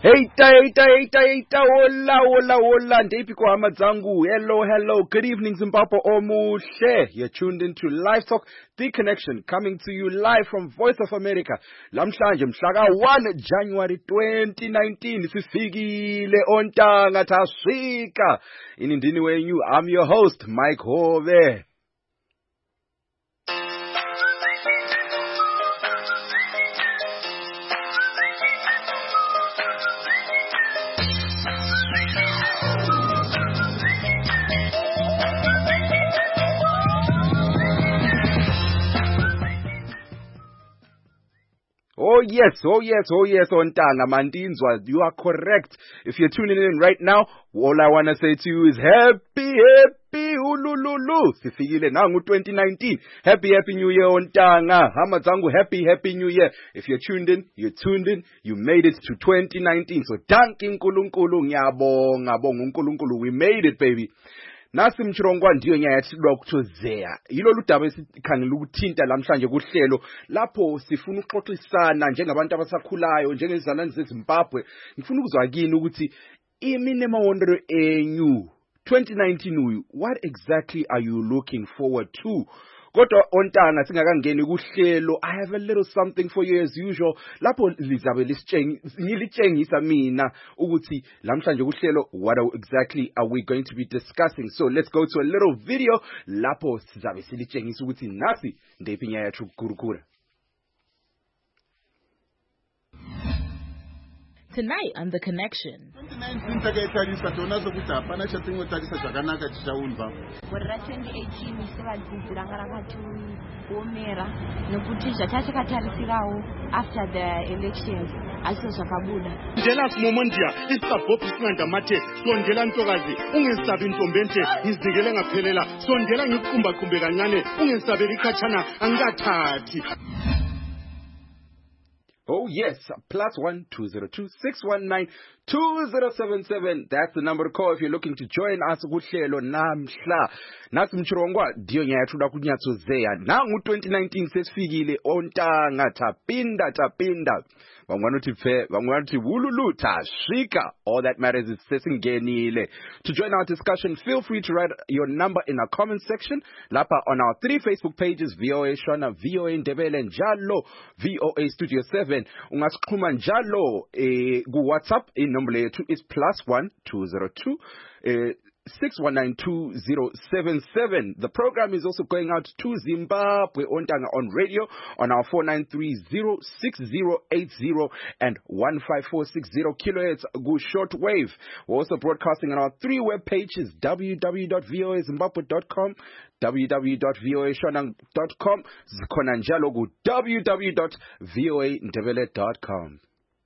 Heita, hola, ndiphi kwa amadzangu. Hello, good evening Zimbabwe omuhle. You're tuned into Live Talk, The Connection, coming to you live from Voice of America. Lamhlanje mhlaka 1 January 2019, sifikile ontanga taswika. Inindini wenyu, I'm your host, Mike Hove. Oh yes, ontanga mandinzwa. You are correct. If you're tuning in right now, all I want to say to you is happy, ulululu. Sifikile nangu 2019. Happy New Year, ontanga. Hamadzangu, happy New Year. If you're tuned in, you made it to 2019. So thank uNkulunkulu, ngiyabonga uNkulunkulu. We made it, baby. Nasi mchirongwa ndiyo nyayathidwa kuthozea. Yilo ludaba esikhangela ukuthinta lamhlanje kuhlelo lapho sifuna ukuxoxisana njengabantu abasakhulayo njengezizalwane zeZimbabwe. Ngifuna ukuzwa kini ukuthi iminimawondero enyu 2019 uyu, what exactly are you looking forward to? Kodwa ontanga singakangeni kuhlelo, I have a little something for you as usual. Lapho lizabe ngilitshengisa mina ukuthi lamhlanje kuhlelo what exactly are we going to be discussing. So let's go to a little video lapho sizabe silitshengisa ukuthi nasi ndephi nyaya yathu kurukura. Tonight on The Connection. 2019 takatarisa tonazo kuti hapana chatingotarisa zvakanaka tichaunzwa. Gore ra 2018 sevadzidzi ranga rakatiomera nokuti zvatachakatarisirawo after the elections asi zvakabuda. Ndela simomondia isabhobhi singandamate sondela ntokazi ungesabi ntombente ngizikele ngaphelela sondela ngikuqumba kancane ungesabeli khatshana angathathi. Oh yes, +1 202 619 2077. That's the number to call if you're looking to join us kuhlelo namhla. Nasi mchirongwa ndiyo nyayathuda kunyatsozeya. Nangu 2019 sesifikile ontanga tapinda. Vangwanuti wululu taswika. All that matters is sesingenile. To join our discussion, feel free to write your number in our comment section. Lapha on our 3 Facebook pages, VOA Shona, VOA Ndebele, njalo VOA Studio 7. Ungasikhuluma njalo ku WhatsApp inombolo yethu is +1 202 6192077. The program is also going out to Zimbabwe ontanga on radio on our 49306080 and 15460 kilohertz go shortwave. We're also broadcasting on our 3 web pages, www.voazimbabwe.com, www.voashonang.com, zikhona njalo ku www.voandebele.com.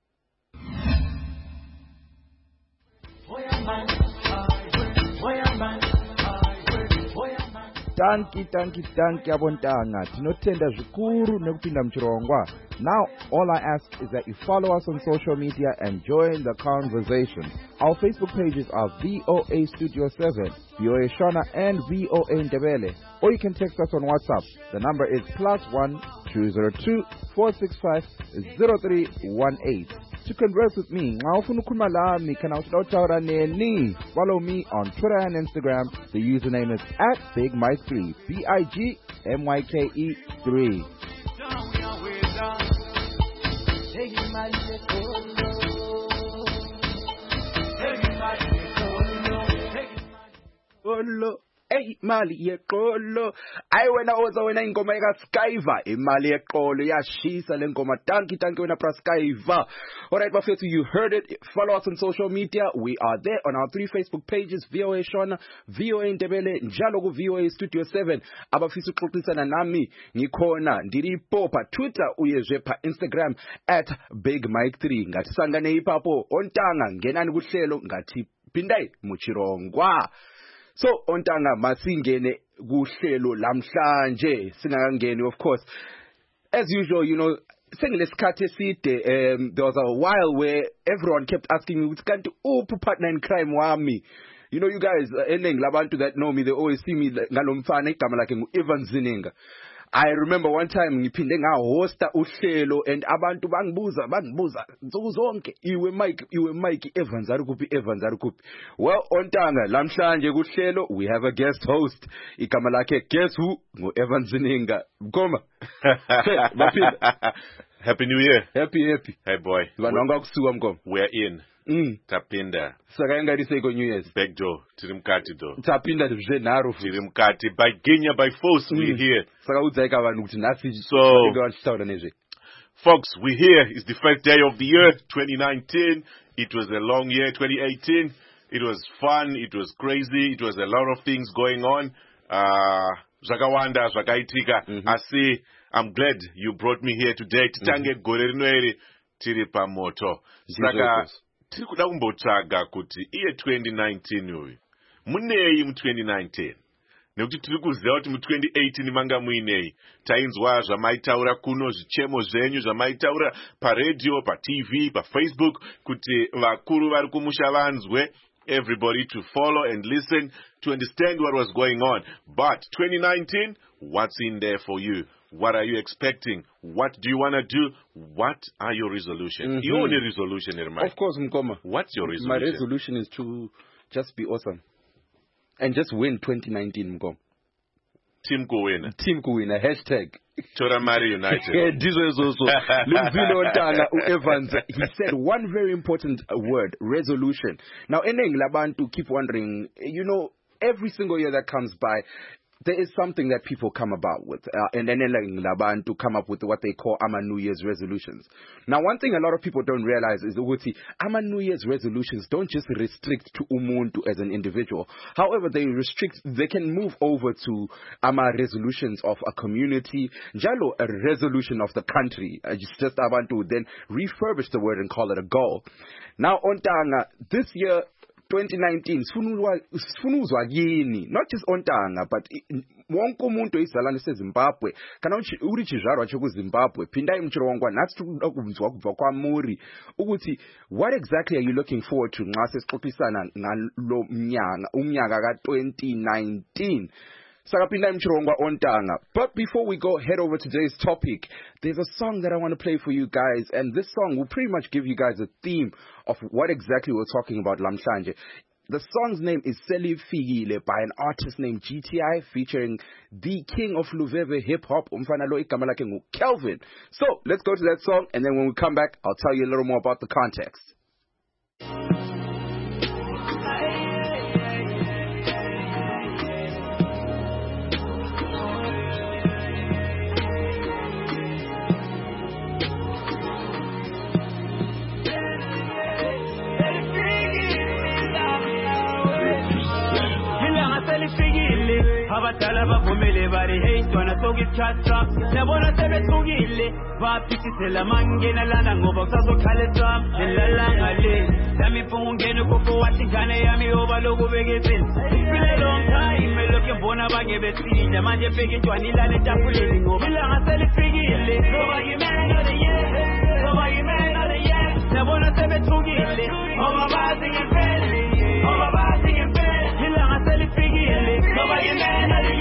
Tanki abontanga tinotenda zvikuru nekupinda mchirongwa. Now all I ask is that you follow us on social media and join the conversation. Our Facebook pages are VOA Studio 7, VOA Shona and VOA Ndebele. Or you can text us on WhatsApp. The number is +1 202 465 0318. To converse with me, follow me on Twitter and Instagram. The username is @BigMike3, BIGMYKE3. Hey, mali yeqolo. Ayi wena ingoma ekaSkyva, imali yeqolo yashisa lengoma. Tanki wena praSkyva. All right, bafethu, you heard it. Follow us on social media. We are there on our 3 Facebook pages, VOA Shona, VOA Ndebele, njalo ku VOA Studio 7. Abafisa ukuxoxisana nami ngikhona ndiripo pa Twitter uyezwe pa Instagram @BigMike3. Ngathi sangane ipapo ontanga ngenani kuhlelo ngathi pindai muchirongwa. So ontanga masingene kuhlelo lamhlanje singakangeni, of course, as usual, sengilesikhathi eside. There was a while where everyone kept asking me ukuthi kanti uphi partner in crime wami. You know, you guys, eningi labantu that know me, they always see me ngalomfana igama lakhe ngu-Evan Zininga. I remember one time ngiphinde ngahosta uhlelo and abantu bangibuza nsuku zonke iwe Mike Evans ari kuphi. Well, Ontanga lamhlanje kuhlelo we have a guest host. Igama lakhe guess who? Ngo-Evans Ninga. Mkoma. Happy New Year. Happy. Hey boy. We're in. Tapinda. Sakanga riseko New Year's. Back door. Tirimkati door. Tapinda naro. Tirimkati. By Kenya, by force, we're here. So, folks, we're here. It's the first day of the year, 2019. It was a long year, 2018. It was fun. It was crazy. It was a lot of things going on. Zakawanda, Zakaitika. I see. I'm glad you brought me here today. Titange Gorerinweri Tiripa Moto. Saka Tikuda Umbochaga kuti iye 2019 uyu. Munei mu 2019. Nekuti tirikuziva kuti mu 2018 manga muinei. Tainzwa zvamaitaura kuno zvichemo zvenyu zvamaitaura pa radio, pa TV, pa Facebook kuti vakuru vari kumusha vanzwe. Everybody to follow and listen to understand what was going on. But 2019, what's in there for you? What are you expecting? What do you want to do? What are your resolutions? You own a resolution, Irma. Of course, Mkoma. What's your resolution? My resolution is to just be awesome. And just win 2019, Mkoma. Team Kuwina. Team Kuwina. Hashtag. Choramari United. Evans, he said one very important word, resolution. Now, Eneng Labantu keep wondering, you know, every single year that comes by, there is something that people come about with, and then to come up with what they call Ama New Year's resolutions. Now, one thing a lot of people don't realize is that Ama New Year's resolutions don't just restrict to Umuntu as an individual. However, they can move over to Ama resolutions of a community, Jalo, a resolution of the country. Just about to then refurbish the word and call it a goal. Now, Ontanga, this year, 2019 sifunuzwa yini, not just Ontanga but wonke umuntu izalwane seZimbabwe kana uri chizvarwa chekuZimbabwe phindai mchiro wangwa nathi ukubuzwa kubva kwaMuri ukuthi what exactly are you looking forward to nxa sesixoxisana ngalo umnyaka ka-2019. But before we go head over to today's topic, there's a song that I want to play for you guys, and this song will pretty much give you guys a theme of what exactly we're talking about lamhlanje. The song's name is Selifigile by an artist named GTI featuring the king of Luveve hip hop, umfana lo igama lakhe nguKelvin. So let's go to that song, and then when we come back, I'll tell you a little more about the context. Abatala bavumile bari heyintwana sokithatha nabona sebethukile baphisisela mangena lana ngoba kusazokhalethwa elalanga le lami ifunga ungena ukufo wathi ingane yami yoba lokubekezini sifile long time elokhu mbona abanye besinda manje bheka intwana ilale etafuleni ngoba ilanga selifikile ngoba yimena the year ngoba yimena the year nabona sebethukile ngoba bazi ngempela ngoba bazi ngempela ilanga selifikile ngoba yimena.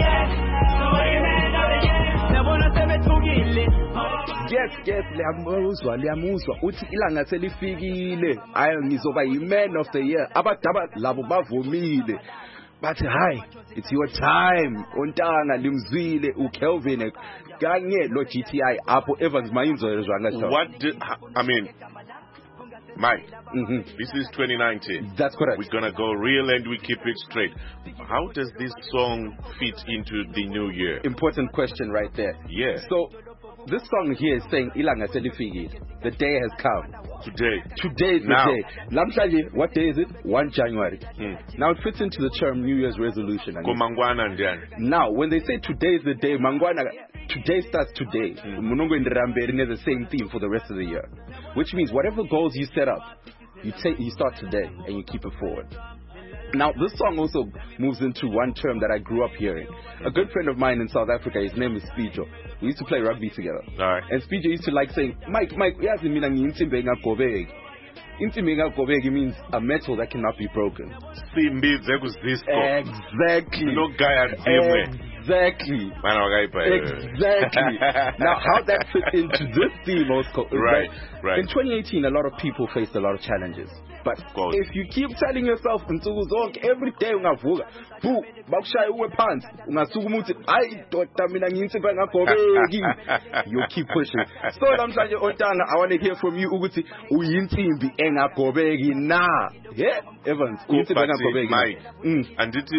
Yes, liyamuzwa uthi ilanga selifikile ayo ngizoba yi-man of the year. Abadaba labo bavumile bathi hi, it's your time. Ontanga limzwile uKelvin kanye lo GTI apho Evans mayinzo zwanga. What I mean, Mike, this is 2019. That's correct. We're going to go real and we keep it straight. How does this song fit into the new year? Important question right there. Yeah. So, this song here is saying, Ilanga Selifigile. The day has come. Today is the day. Lamhlanje, what day is it? 1 January. Now, it fits into the term New Year's resolution. Now, when they say today is the day, Mangwana, today starts today. Munongo and Ramberi has the same theme for the rest of the year. Which means whatever goals you set up, you start today and you keep it forward. Now, this song also moves into one term that I grew up hearing. A good friend of mine in South Africa, his name is Spijo. We used to play rugby together. All right. And Spijo used to like saying, Mike, yazi mina ngiyinsimbi engagobeki. Insimbi engagobeki means a metal that cannot be broken. Simbi zeku disco. Exactly. No guy at Exactly. Exactly. Now, how that fits into this theme also is Right. in 2018, a lot of people faced a lot of challenges. But if you keep telling yourself every day ungavuka, boo, bakushaya uwe phansi, ungasuka umuthi, ayi doda mina ngiyinsipho engagobeki. You keep pushing. So namhlanje Ontanga, I want to hear from you ukuthi uyinsimbi engagobeki na. Yeah, Evans, uyinsimbi engagobeki. Mike, andithi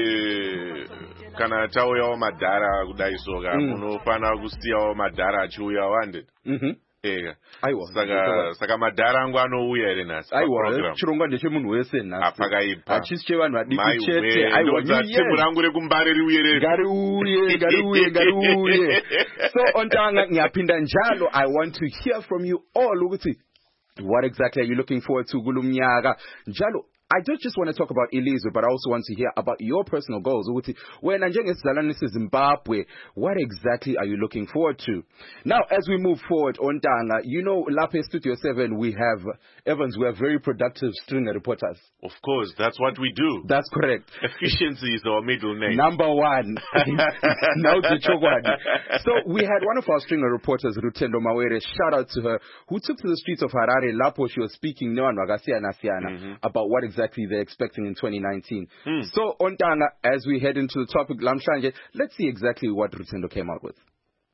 kana tauyawo madhara kudai soka unofana kusiyawo madhara achiuya wanded. Ega. Saka madhara angu anouya ere nasi. Aiwa, chirongwa ndechemunhu wese nasi. Apakaipa. Achisi chevanhu vadiki chete. Aiwa, timu rangu rekumbare riuye rere. Ngariuye. So Ontanga, ngiyaphinda njalo, I want to hear from you all ukuthi what exactly are you looking forward to kulo mnyaka? Njalo, I don't just want to talk about Elizwe, but I also want to hear about your personal goals. When Zimbabwe, what exactly are you looking forward to? Now, as we move forward, Ontanga, you know, Lape Studio 7, we have Evans, we are very productive stringer reporters. Of course, that's what we do. That's correct. Efficiency is our middle name. Number one. Now to Chogwadi. So we had one of our stringer reporters, Rutendo Mawere, shout out to her, who took to the streets of Harare, Lapo, she was speaking about what exactly they're expecting in 2019. So, Ontanga, as we head into the topic, Lamshanje, let's see exactly what Rutendo came out with.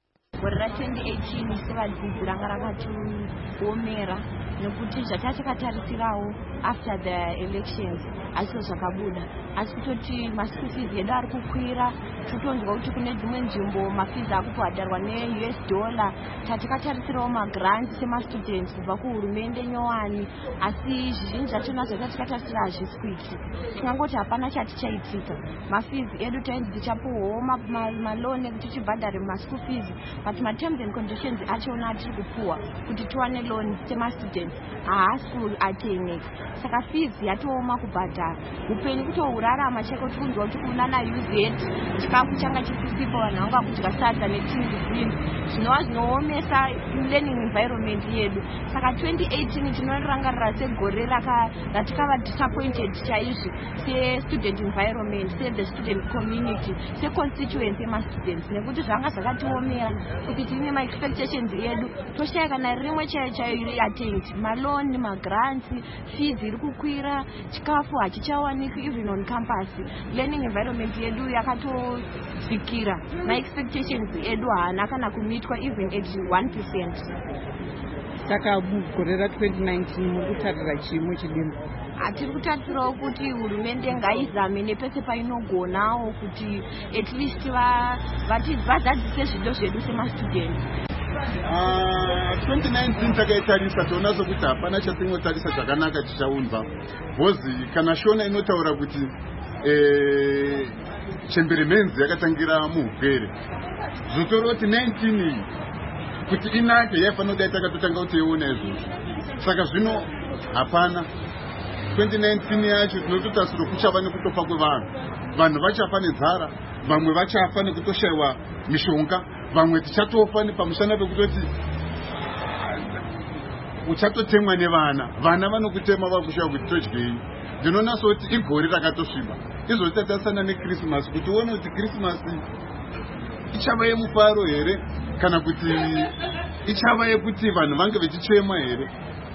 2018 nokuti zvatachakatarisirawo after the elections asi zvakabuda asi kutoti maschool fees edu ari kukwira totonzwa kuti kune dzimwe nzvimbo mafees akubhadharwa ne-US dollar tatikatarisirawo magrants semastudents kubva kuhurumende nyowani asi zvizhinji zvachona zvatatikatarisa hazviswiki tingangoti hapana chatichaitika mafees edu tainzi tichapuhwawo malone ekuti tichibhadhare maschool fees but ma-terms and conditions achona atiri kupuhwa kuti tiwane loan semastudents haasi kuatengeka saka fees yatooma kubhadhara upenyu kutourarama cheko tikunzwa kuti kuna naUZ chikafu changa chisisipo vanhu vanga kudya sadza netingi zvinhu zvinova zvinoomesa learning environment yedu saka 2018 tinorangarira segore ratikava disappointed chaizvo se-student environment se-the student community se-constituency yemastudents nekuti zvanga zvakatiomera kuti tine ma-expectations edu toshaya kana rimwe chayo chayo iri attained maloni magrants fees iri kukwira chikafu hachichawanikwi even on campus learning environment yedu yakatodzikira ma-expectations edu haana kana kumitwa even at 1%. Saka mugore ra2019 mukutarira chimo chidini? Atiri kutarisirawo kuti hurumende ngaizame nepese painogonawo kuti at least vadzadzise zvido zvedu semastudents. 2019 takaitarisa toona sokuti hapana chatingotarisa zvakanaka chichaunzwa bhozi kana shona inotaura kuti chemberemenzi yakatangira muhupere zvotorwa kuti 19 kuti inake yaifanira kudai takatotanga kuti iona izvozvo saka zvino hapana 2019 yacho tinototarisira kuchava nekutofa kwevanhu vachafa nenzara vamwe vachafa nekutoshayiwa mishonga vamwe tichatofa pamushana pekutoti uchatotemwa nevana vanokutema vakushaya kuti todyei ndinoona soti igore rakatosviba izvoti tatarisana nekrismasi kuti uone kuti krismasi ichava yemufaro here kana kuti ichava yekuti vanhu vange vechichema here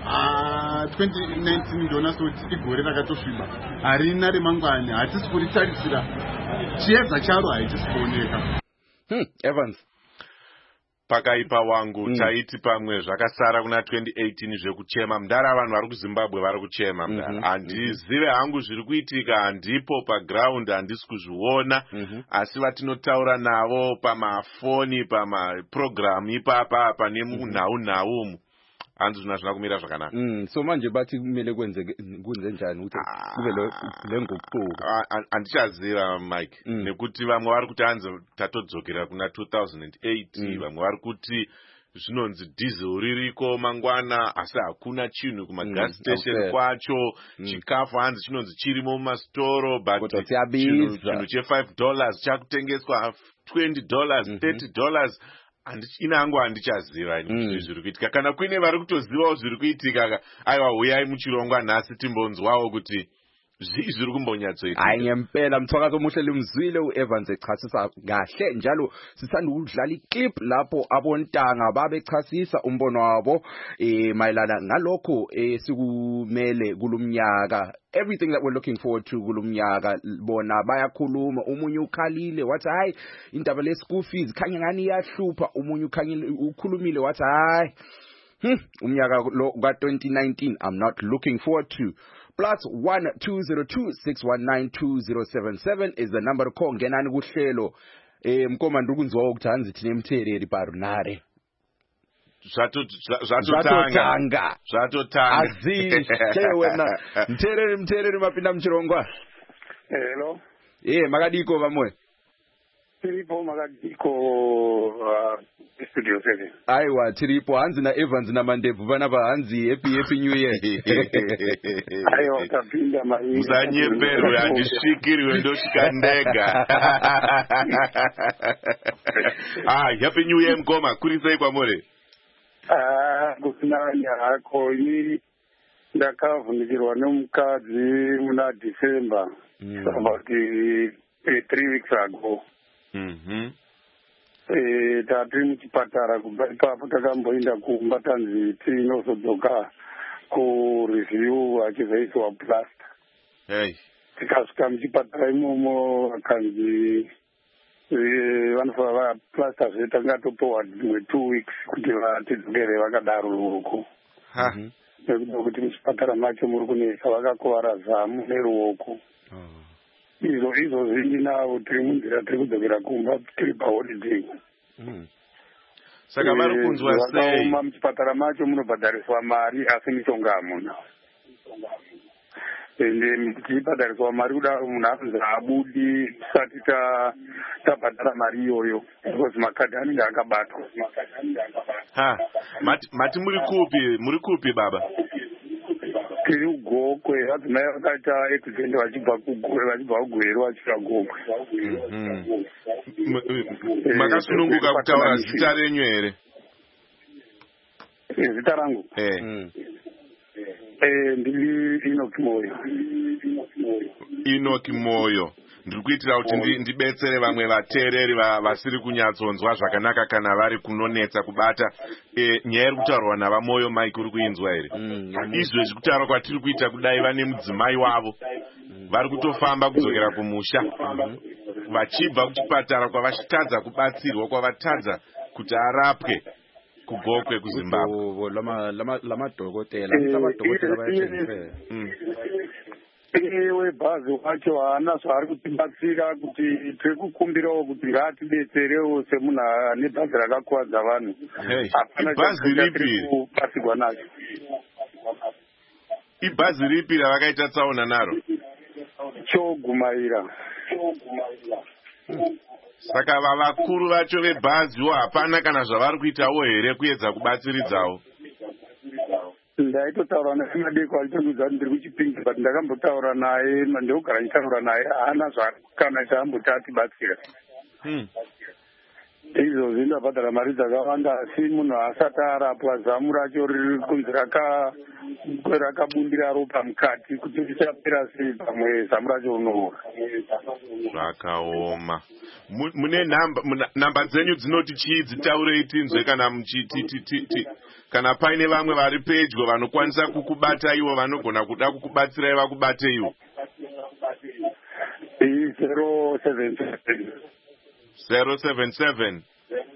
2019 ndinoona soti igore rakatosviba harina remangwani hatisi kuritarisira chiedza charo haitisi kuoneka. Evans pakaipa wangu taiti pamwe zvakasara kuna 2018 zvekuchema mudhara vanhu vari kuZimbabwe vari kuchema mudhara handizive hangu zviri kuitika handipo paground handisi kuzviona asi vatinotaura navo pamafoni pamaprogramu ipapa pane munhau hanzi zvina zvina kumira zvakanaka. So manje bathi kumele kunze njani ukuthi kube le nguquko? Andichaziva Mike nekuti vamwe vari kuti hanzi tatodzokera kuna 2008 vamwe vari kuti zvinonzi diesel ririko mangwana asi hakuna chinhu kumagas station kwacho chikafu hanzi chinonzi chirimo mumastoro but chinhu che$5 chakutengeswa $20 $30 inangu handichaziva zviri kuitika kana kuine vari kutozivawo zviri kuitika aiwa uyai muchirongwa nhasi timbonzwawo kuti Zviri kumbonyatsoita. Hayi ngempela mthwakazi omuhle limzwile uEvans echasisa kahle njalo sithanda ukudlala iclip lapho abontanga babechasisa umbono wabo mayelana ngalokho sikumele kulumnyaka. Everything that we're looking forward to kulumnyaka bona bayakhuluma. Umunye ukhalile wathi hayi indaba le school fees khanye ngani iyahlupha. Umunye ukhulumile wathi hayi umnyaka lo ka 2019 I'm not looking forward to. +1 is the number to call. Ngenani kuhlelo mkomanda ukunzwa ukuthi hanzi thina emthereri barunare. Zvatotanga. Azishe wena mthereri mapinda mchirongwa. Hello. Makadiko vamwe. Tiripo makadiko studio 7. Aiwa tiripo hanzi na Evans na Mandevu vana va hanzi happy new year. Aiwa tapinda mai. Muzanyembero yandishikiriwe ndoshikandega. Happy new year mkoma kurisei kwa more. Kusinanya hako ini ndakavhunikirwa nomukadzi muna December. About 3 weeks ago. Tatiri muchipatara kubva ipapo takamboenda kumba tanzi tinozodzoka kureview achizoiswa plaster. Tikasvika muchipatara imomo vakanzi vanofana plaster zvetanga topiwa dzimwe 2 weeks kuti vatidzokere vakadaro ruoko. Nekuda kuti muchipatara macho muri kunesa vakakuvara zamu neruoko. Izvo zvinavo tiri munzira tiri kudzokera kumba tiri paholiday. Saka vari kunzwa sei? Muchipatara macho munobhadhariswa mari asi mishonga hamuna. Ende muchibhadhariswa mari kudaro munhu anonzi haabudi tisati tabhadhara mari iyoyo because makadhi anenge akabatwa. Mati muri kupi baba? Tiri kugokwe vadzimai vakaita accident vachibva kugweru vachira gokwe. Makasununguka kutaura zita renyu here? Zita rangu? Ndiri Enoch Moyo. Ndiri kuitira kuti ndibetsere vamwe vateereri vasiri kunyatsonzwa zvakanaka kana vari kunonetsa kubata nyaya iri kutaurwa navamoyo Mike uri kuinzwa here. Izvezvi kutaura kwatiri kuita kudai vane mudzimai wavo vari kutofamba kudzokera kumusha vachibva kuchipatara kwavachitadza kubatsirwa kwavatadza kuti arapwe kugokwe kuZimbabwe. Lamadokotela vayachenzera. Webhazi wacho haana zvaari kutibatsira kuti tiri kukumbirawo kuti ngaatidetserewo semunhu ane bhazi rakakuwadza vanhu. Ibhazi ripi kubatsirwa nacho? Ibhazi ripi ravakaita tsaona naro? Chogumaira. Saka vakuru vacho vebhaziwo hapana kana zvavari kuitawo here kuedza kubatsiridzawo? Ndaitotaura naye madeko achitondudza kuti ndiri kuchipingi but ndakambotaura naye ndogara ndichitaura naye haana zvakana chaamboti atibatsira. Izvozvi ndabhadhara mari dzakawanda asi munhu asati arapwa zamu racho riri kunzi rakabundira ropa mukati kuti richapera sei pamwe zamu racho rinoora. Zvakaoma. Mune namba dzenyu dzinoti chii dzitaurei tinzwe kana paine vamwe vari pedyo vanokwanisa kukubata ivo vanogona kuda kukubatsirai vakubate ivo. 077 077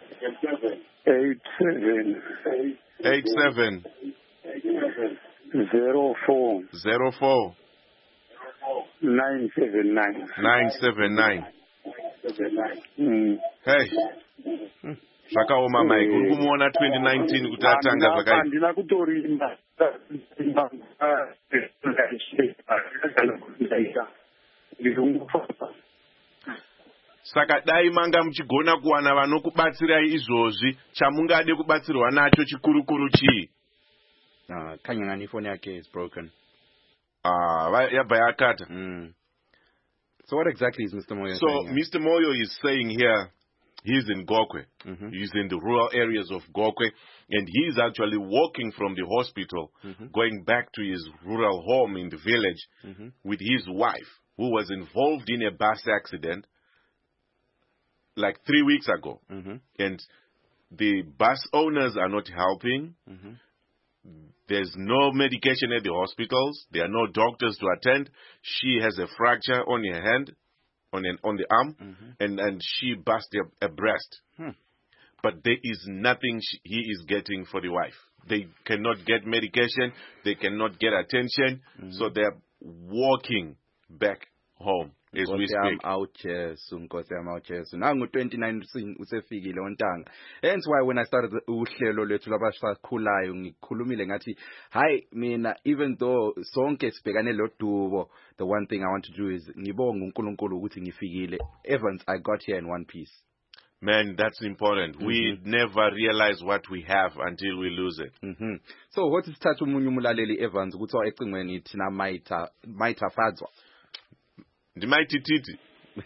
87 04 979. Hey. Zvakaoma Mike, uri kumuona 2019 kuti atanga zvakaita. Handina kutorimba. Saka dai manga muchigona kuwana vanokubatsirai izvozvi, chamungade kubatsirwa nacho chikuru chii? Kanyangani phone yake is broken. Yabva yakata. So what exactly is Mr. Moyo saying? So Mr. Moyo is saying here He's in Gokwe. He's in the rural areas of Gokwe. And he's actually walking from the hospital, going back to his rural home in the village with his wife, who was involved in a bus accident like 3 weeks ago. And the bus owners are not helping. There's no medication at the hospitals. There are no doctors to attend. She has a fracture on her hand, on the arm, and she busted a breast. But there is nothing he is getting for the wife. They cannot get medication. They cannot get attention. So they're walking back home as we speak. Nangu 29 usefikile ontanga. Hence why when I started uhlelo lethu labasakhulayo ngikhulumile ngathi hayi mina even though sonke sibhekane lodubo, the one thing I want to do is ngibonge uNkulunkulu ukuthi ngifikile. Evans, I got here in one piece. Man, that's important. We never realize what we have until we lose it. So what is thatha umunye umulaleli Evans ukuthi ecingweni thina maitha fadzwa. Ndimayithi titi.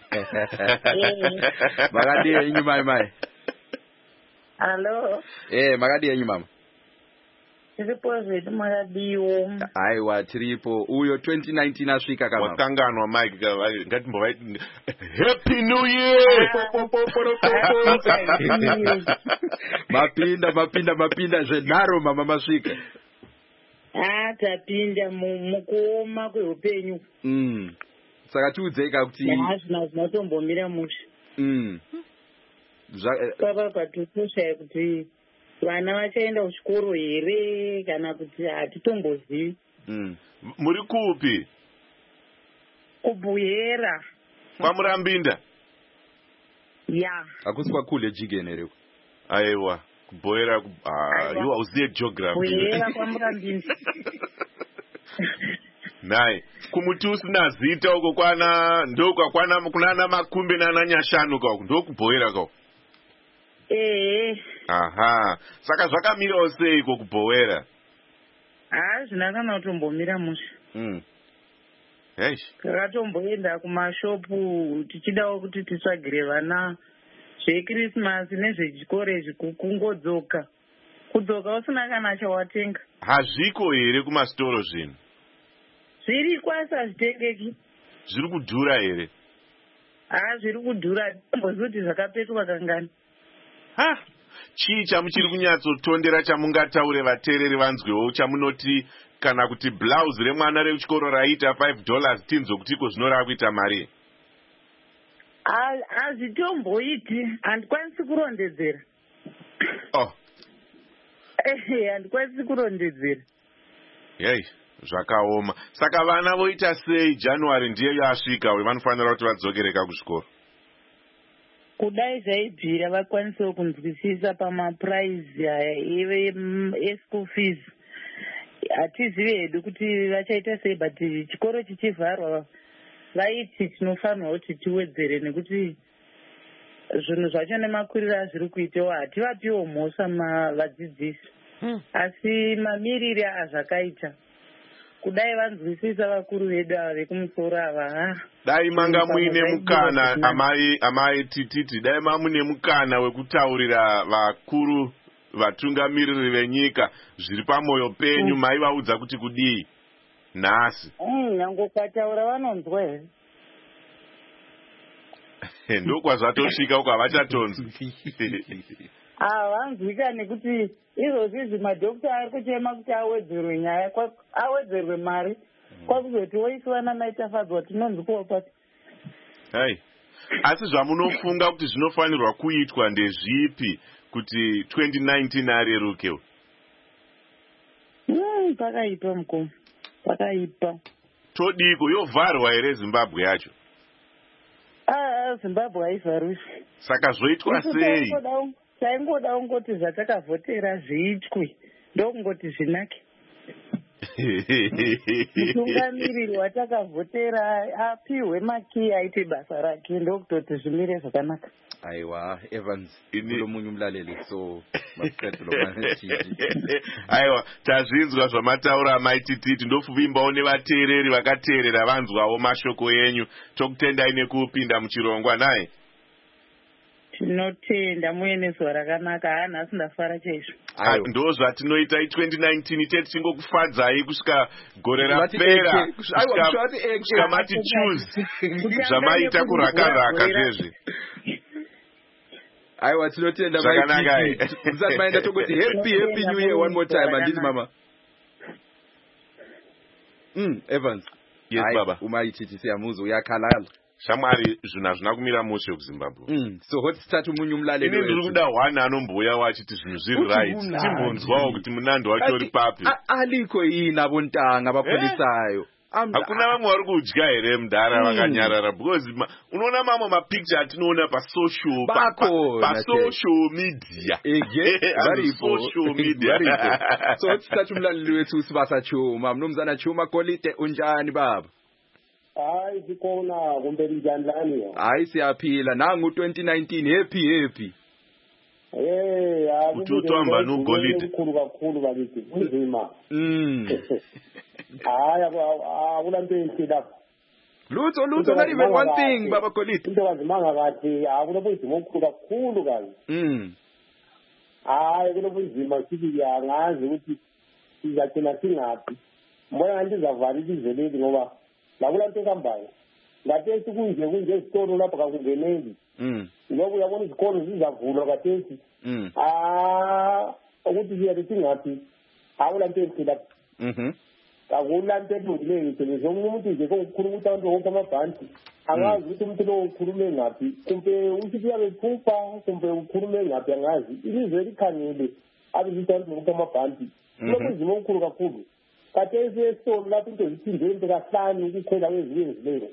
Makadi yenyu mai. Hello. Makadi yenyu mama. Tiripo zetu makadiwo. Aiwa tiripo uyo 2019 asvika kama. Wakanganwa Mike ngati mbovaiti Happy New Year. Mapinda zvenaro mama masvika. Tapinda mukuoma kweupenyu. Saka tiudzeka kuti hazvina zvinotombomira musha. Papa patutoshaya kuti vana vachaenda kuchikoro here kana kuti hatitombozivi. Muri kupi? Kubuyera. Kwamurambinda? Ya. Akusi kwakule jigenere. Aiwa. Kubuyera you auziye geography. Kubuyera kwamurambinda. Nai, kumutusi nazita uko kwana ndoko kwana kunana makumbi na nyashanu kwa ndoko kubhoera kwa. Aha, saka zvakamira sei iko kubhoera? Zvina kana kutombomira musha. Takatomboenda kumashopu tichidawo kuti titsvagire vana zveKrismasi nezvechikoro izvi kungodzoka. Kudzoka usina kana chawatenga. Hazviko here kumastoro zvino? Zviri kwasi hazvitengeki. Zviri kudhura here? Zviri kudhura. Tomboziva kuti zvakapetwa kangani. Chii chamuchiri kunyatsotondera chamungataure vateereri vanzwewo chamunoti kana kuti blouse remwana rekuchikoro raita $5 tinzo kutiko zvino rakuita mari? Hazvitomboiti. Handikwanisi kurondedzera. Handikwanisi kurondedzera. Yei. Zvakaoma. Saka vana voita sei January ndiye yasvika vanofanira kuti vadzokereka kuchikoro? Kudai zvaibvira vakwanisewo kunzwisisa pamaprize eschool fees. Hatizivi hedu kuti vachaita sei, but chikoro chichivharwa vaiti tinofanirwa kuti tiwedzere nekuti zvinhu zvacho nemakwiriro azviri kuitawo hativapiwo mhosva vadzidzisi. Asi mamiriro azvakaita. Kudai vanzwisisa vakuru vedu ava vekumusoro ava. Dai manga muine mukana amai tititi, dai mamune mukana wekutaurira vakuru vatungamiriri venyika zviri pamoyo penyu maivaudza kuti kudii nhasi. Nyange ukataura vanonzwa here. Ndokwazvatosvika uko havachatonzwi. Vanzwika nekuti izvozvi madhokita ari kuchema kuti awedzerwe nyaya, awedzerwe mari kwakuzoti woisiwa namaitafadzwa tinonzi kuwapati. Asi zvamunofunga kuti zvinofanirwa kuitwa ndezvipi kuti 2019 areruke? Pakaipa mukoma, pakaipa. Todiko yovharwa here Zimbabwe yacho? Zimbabwe haivharwi. Saka zvoitwa sei? Taingoda ungoti zvatakavhotera zviitwe ndokungoti zvinake. Mutungamiriri watakavhotera apiwe maki aite basa rake ndokutoti zvimire zvakanaka. Aiwa Evans ulomunye umlaleli so aiwa tazvinzwa zvamataura maitititi ndofuvimbawo nevateereri vakateerera vanzwawo mashoko yenyu. Tokutendai nekupinda muchirongwa naye. tinotenda muye nezuva rakanaka. Nhasi ndafara chaizvo. Ndo zvatinoita 2019 ite tichingokufadzai kusvika gore rapera, kusvika mati choose zvamaita kuraka zvezvi. Aiwa, tinotenda zvakanaka. Musati maenda tongoti happy new year one more time. Anditi mama. Evans. Yes baba. Umaititi siyamuzo uyakhalala. Shamwari zvinhu hazvina kumira mushe kuZimbabwe. So hotstatu munyu mulale. Ini ndiri kuda one anombuya wachiti zvinhu zviri right. Timbonzwawo kuti munando wacho uri papi. Aliko ina bontanga vapolisayo. Hakuna vamwe vari kudya here mudhara vakanyarara, because unoona mamwe mapicture atinoona pasocial media. Social media. So hotstatu mulaleli wethu usibasa Chuma. Mnumzana Chuma Kolite unjani baba? Hayi sikhona kumbe njani. Hayi siyaphila nangu 2019 happy. Uthamba noGolide. Kukhulu kakhulu bakithi. Kunzima. Hayi akulanto enhle lapha. Lutho not even one thing baba Golide. Into wazimanga kahle akulobunzima okukhulu kakhulu kazi. Hayi kulobunzima sithi yangazi ukuthi sizagcina singaphi. Mbona ngathi zavala ilizwe lethu ngoba lakulanto ehambayo ngathesi kunje isitolo lapha kakungeneki ngoba uyabona izikolo zizavulwa kathesi ukuthi siyathi singaphi awulanto enhle lapha akulanto elungileyo ngitshele umuntu nje kokukhuluma ukuthi abantu wonke amabhanti angazi ukuthi umuntu lo ukhulume ngaphi kumbe usithi uyabephupha kumbe ukhulume ngaphi angazi ilizwe likhangele abizisa abantu wonke amabhanti kulobunzima okukhulu kakhulu. Kathesi esitolo lapho into ziphindwe into kahlanu ukukhwela kweziyenzileyo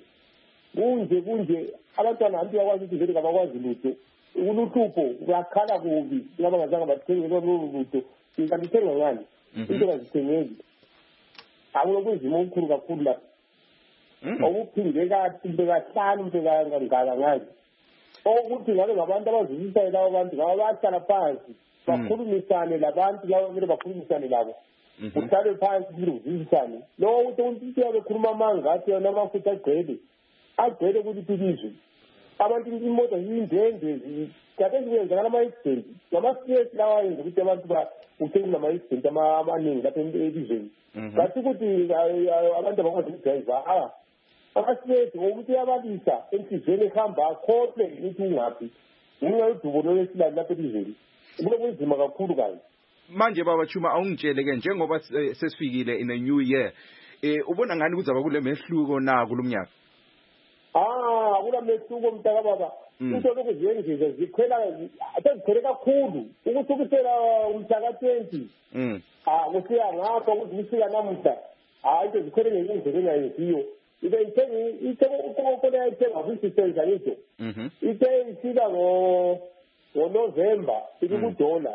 kunje abantwana abantu bakwazi ukuthi vele kabakwazi lutho uluhlupho uyakhala kubi ngaba ngazange bathengele lolu lutho ngalithenga ngani into kazithengeki akulobunzima okukhulu kakhulu lapho okuphindwe kahlanu into kangaka ngazi okuthi ngabe ngabantu abazwisisayo labo bantu ngaba bahlala phansi bakhulumisane labantu labo kumele bakhulumisane labo uhlale phansi uzwisisane lo ukuthi uyabekhuluma amanga athi yona amafutha agcwele kuliphi ilizwe abantu imoto ziyindwendwe kathesi kuyenzakala ama-accident ngama-CS lawa ayenza ukuthi abantu usekunama-accident amaningi lapha elizweni kathi ukuthi abantu abakwazi ukudrayiva ama-CS ngokuthi uyabalisa enhliziyweni ehamba akhohlwe ukuthi ungaphi ngenxa yodubo lolwesilali lapha elizweni kulobunzima kakhulu kanye. Manje baba Chuma awungitshele-ke njengoba sesifikile in a new year ubona ngani kuzaba kule mehluko na kulomnyaka? Kula mehluko mntaka baba into lokhu ziyenzize zikhwele kakhulu ukuthi ukusela umhlaka 20 kusiya ngapha ukuthi kusika namuhla into zikhwele ngendlela engayenziyo ibe ithenga ithenga kwisenza ngisho isika ngoNovember ikudola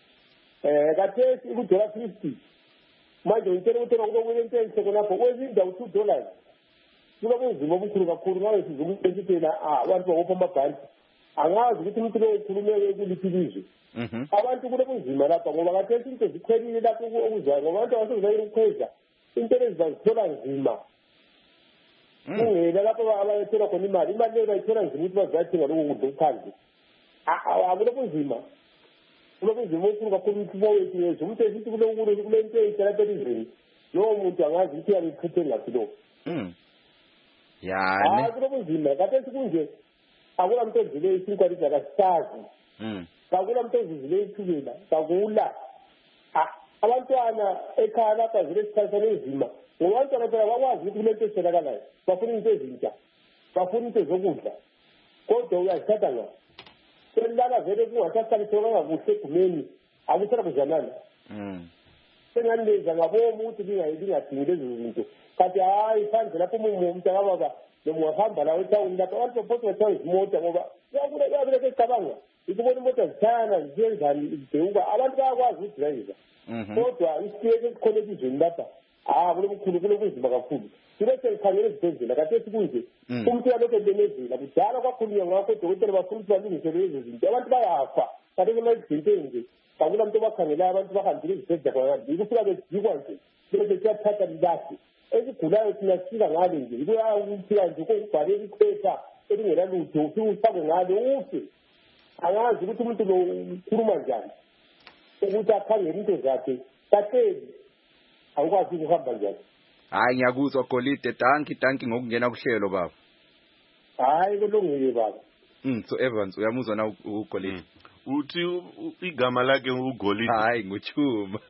kathesi ikudola 50 manje ngitshela ukuthi ngokuthi into enhle lapho kwezindawo $2 kulobunzima obukhulu kakhulu ngabe sizokutshela abantu bakupha amabhanti angazi ukuthi umuntu lo ukhulume kuliphi ilizwe abantu kulobunzima lapha ngoba kathesi into zikhwelile lapho okuzwayo ngoba abantu abasezayile ukukhweza into lezi bazithola nzima kungela lapho abayethola khona imali leyo bayithola nzima ukuthi bazathenga lokhu kudla kuphandle kulobunzima okukhulu kakhulu umhlubo wethu yethu umuntu esithi kule nto eyithe lapha elizweni lowo muntu angazi ukuthi uyabechithe ngaphi lo kulobunzima kathesi kunje akula muntu ozile isinkwadisa kasisazi kakula muntu ozizile ithukela kakula abantwana ekhaya lapha zile sikhathi nzima ngoba abantwana phela bakwazi ukuthi kule nto eswelakalayo bafuna into ezintsha bafuna into zokudla kodwa uyazithatha ngaphi selala vele kungasasalitholanga kuhle egumeni akusela kuzanana senganileza ngabomu ukuthi lingadingi lezo zinto kanti hayi phandle lapho umuntu akababa nomwahamba lawo etawuni lapho abantu baphosa bathawa izimota ngoba kuyabeleka ecabanga ikubona imota zithayana ziyenzani zideuka abantu bayakwazi ukudrayiva kodwa isitiyeke esikhona elizweni lapha kulobunzima kakhulu silese ngikhangela ezibhedlela kathesi kunje umuntu uyalokhu elemezela kudala kwakhulunywa ngakho odokotela bafuna ukuthi balungisele lezo zinto abantu bayafa kathesi emayizinto enje kakula muntu obakhangelayo abantu bahambile ezibhedlela kufika bedikwa nje bese siyathatha lilahle esigulayo thina sifika ngalo nje kuyafika nje ukubhalela iphepha elingela lutho ufike ufake ngalo ufe angazi ukuthi umuntu lo ukhuluma njani ukuthi akhangele into zakhe katheni awukwazi ukuhamba njani. Hayi ngiyakuzwa Golide, danki ngokungena kuhlelo baba. Hayi kulungile baba. So Evans uyamuzwa na uGolide. Uthi igama lakhe uGolide. Hayi nguChuma.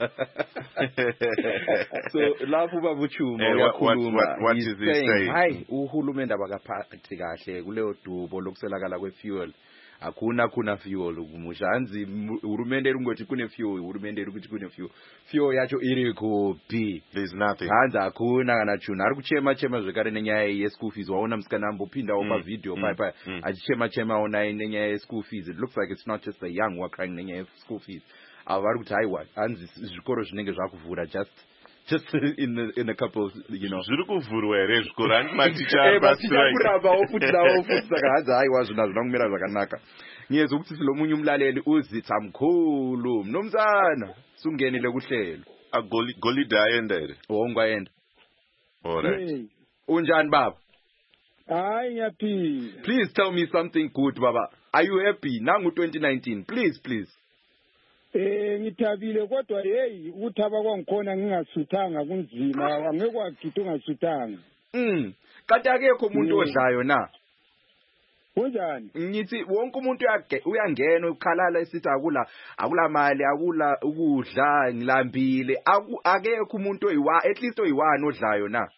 So lapho baba uChuma uyakhuluma. What is he saying? Hayi uhulumende abakaphathi kahle kuleyo dubo lokuselakala kwefuel. Akuna fuel umushanzi urumende rungothi kune fuel urumende ukuthi kune fuel yacho iri kuphi. There's nothing. Hanza akuna kana chuna ari kuchema zvekare nenyaya ye-school fees waona msikanambo pinda over video papa achichema ona nenyaya ye-school fees. It looks like it's not just the young who are crying nenyaya ye-school fees. Avari kuti haiwa hanzi zvikoro zvinenge zvakuvhura just in a couple, zviri kuvhurwa here zvikoro ani maticha kuramba ofutirawo saka hanzi haiwa zvona zvinongumira zvakanaka. Ngiyezwa ukuthi silomunye umlaleli uzitha mkhulu mnomzana sungenile kuhlelo. Golide ayenda here. Ongayenda. Alright. Unjani baba? Hayi ngiyaphila. Please tell me something good baba. Are you happy nangu 2019? Please. Ngithabile kodwa hey ukuthaba kwangikhona ngingasuthanga kunzima angekwagithi ungasuthanga. Kanti akekho umuntu odlayo na? Kunjani? Ngithi wonke umuntu uyangena ukhalala esithi akula mali akula ukudla ngilambile akekho umuntu at least oyiwani odlayo na?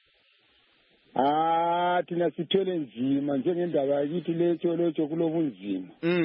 Thina sithwele nzima njengendaba yakithi lecho kulobunzima.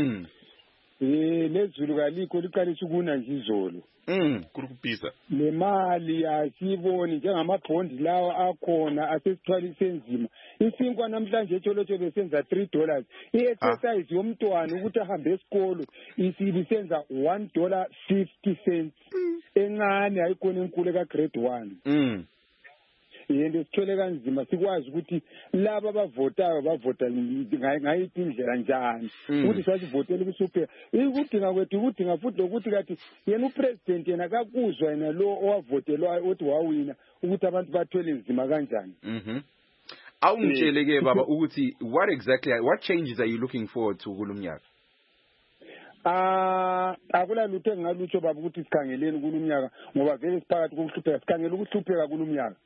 Lezulu kalikho liqalisa ukuna nje izolo. Kuri kupisa. Le mali asiboni njengamabhondi lawa akhona asesithwalise nzima. Isinkwa namhlanje etsholotsho besenza $3. I-exercise yomntwana ukuthi ahambe esikolo isibisenza $1.50 encane ayikhona enkulu ka grade 1. Yendo sithole kanzima sikwazi ukuthi laba abavotayo bavota ngayiphi indlela njani ukuthi sasivotele kusuphela ikudinga kwethu ukudinga futhi lokuthi kathi yena upresident yena akakuzwa yena lo owavotelwayo othi wawina ukuthi abantu bathwele nzima kanjani. Awungitshele ke baba ukuthi what changes are you looking forward to kulumnyaka? Akula lutho engalutsho baba ukuthi sikhangeleni kulumnyaka ngoba vele siphakathi kokuhlupheka sikhangela ukuhlupheka kulumnyaka.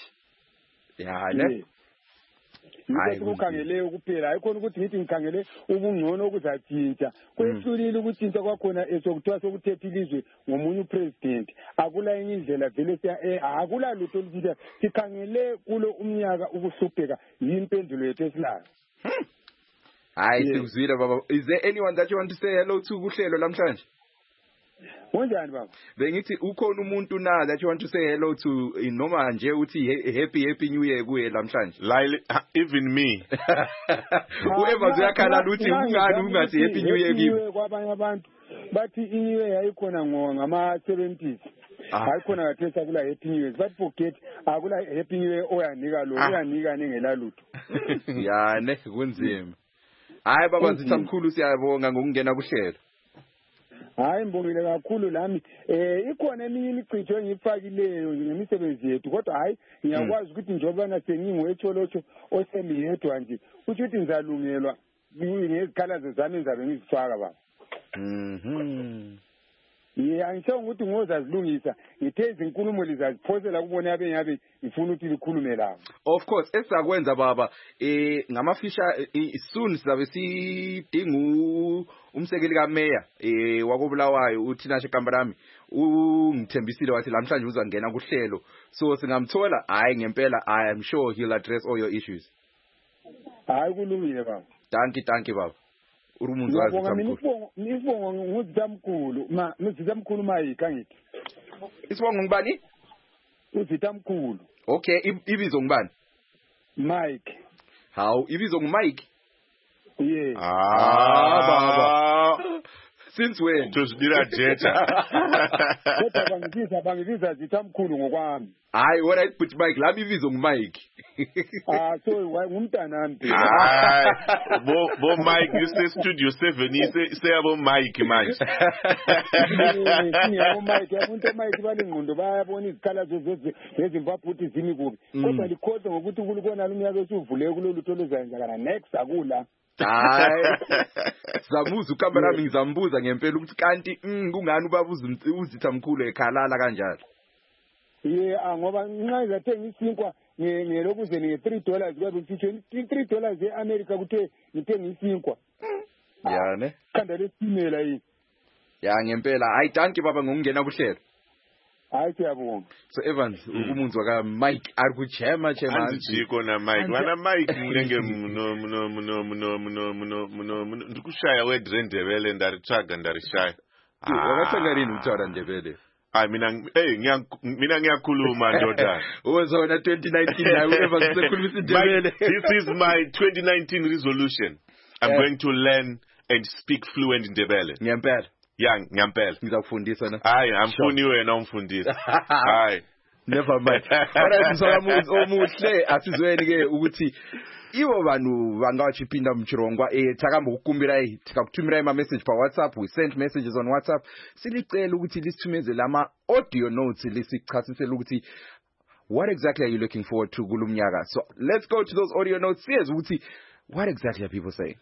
Ne? Hayi ukukhangele kuphela ayikhona ukuthi ngithi ngikhangele ubungcono okuzatshintsha kwehlulile ukutshintsha kwakhona esokuthiwa sokuthetha ilizwe ngomunye upresident akula enye indlela vele akula lutho olutshintsha sikhangele kulo umnyaka ukuhlupheka yimpendulo yethu esilayo. Hayi sikuzwile baba. Is there anyone that you want to say hello to kuhlelo lamhlanje? Unjani baba? Bengithi ukhona umuntu na that you want to say hello to noma nje uthi happy new year kuye lamhlanje? Even me. Whoever uyakhala uthi ungani ungathi happy new year kimi? Kwabanye abantu bathi new year ayikhona ngama 70s. Ayikhona ngathesa kula happy new year but forget akula happy new year oyanika lo uyanika nengela lutho. Ne kunzima. Hayi baba sithamkhulu siyabonga ngokungena kuhlelo. Hayi mbongile kakhulu lami ikhona eminye imichitho engifakileyo ngemisebenzi yethu kodwa hayi ngiyakwazi ukuthi njoba na sengingwetsholotsho osemiyedwa nje ukuthi ngizalungelwa ngezikhalazo zami enzabe ngizifaka baba. Angisho ukuthi ngozazilungisa ngithe izinkulumo lizaziphosela kubona abengabe ngifuna ukuthi likhulume lawo. Of course esakwenza baba ngamafisha soon sizabe sidinga umsekeli kaMeya wakobulawayo uthina Shekambarami ungithembisile wathi lamhlanje uzangena kuhlelo so singamthola hayi ngempela I am sure he'll address all your issues. Hayi kulungile baba. Thank you baba. Urumuntu wazi tamkhulu. Nisibonga nguzitamkhulu nguzitamkhulu Mike angithi. Isibonga ngubani? Uzitamkhulu. Okay ibizo ngubani? Mike. How ibizo nguMike? Yeah. Baba. Since when? Tuzidira jeta. Kodwa bangibiza zitamkhulu ngokwami. Hayi wena ithi Mike lami ibizo nguMike. So ngumntanami. Bo Mike you say studio 7 say abo Mike manje. Ngiyabo Mike umuntu Mike balengqondo bayabona izikhalazo zezimbabwe ukuthi zimi kubi. Kodwa likhoze ngokuthi ukulibona lumnyaka esuvule kulolu tholo zenzakala next akula. Hayi. Zamuza ukamera nami ngizambuza ngempela ukuthi kanti kungani ubaba uzitha mkhulu ekhalala kanjalo. Ngoba nxa izathenga isinkwa ngelokuze nge$3 kwabe kusitsho $3 eAmerica kuthe ngithenga isinkwa. Ne? Khanda lesimela yini. Ngempela hayi danki baba ngokungena kuhlelo. Hayi siyabonga. So Evans umuntu waka Mike ari kuchema anjiko na Mike wana Mike ngenge ndikushaya wedre Ndebele ndaritshaga ndarishaya wakathenga rini utara Ndebele mina ngiyakhuluma ndoda uzona 2019 nawe Evans sekhulumisa Ndebele. This is my 2019 resolution. I'm going to learn and speak fluent Ndebele. Ngempela. Ngempela. Ngizakufundisa na. Hayi, amfuni wena umfundisa. Hayi. Never mind. Alright, msakamuzi omuhle asizweni ke ukuthi iwo vanhu vangachipinda muchirongwa takamba kukumbira tikakutumira ima message pa WhatsApp. We sent messages on WhatsApp. Silicela ukuthi lisithumeze lama audio notes lisichasisela ukuthi what exactly are you looking forward to kulumnyaka. So let's go to those audio notes. Siyez ukuthi what exactly are people saying?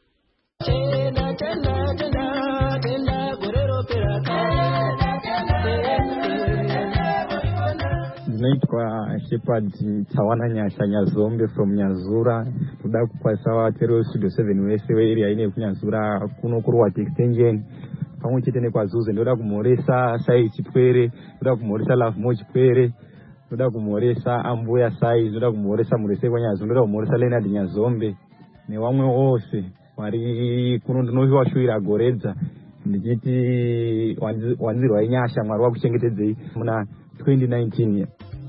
Naitwa Shepard Tawana Nyasha Nyazombe from Nyazura. Tuda kupasa watero studio 7 wese area ine kunyazura kuno kurwa extension. Pamwe chete ne kwazuze ndoda kumoresa sai chipwere, ndoda kumoresa love mo chipwere, ndoda kumoresa ambuya sai, ndoda kumoresa murese kwa Nyazombe, ndoda kumoresa Leonard Nyazombe. Ne wamwe wose wari kuno ndinoviwa shuira goredza. Ndichiti wanzirwa Nyasha mwari wakuchengetedzei muna 2019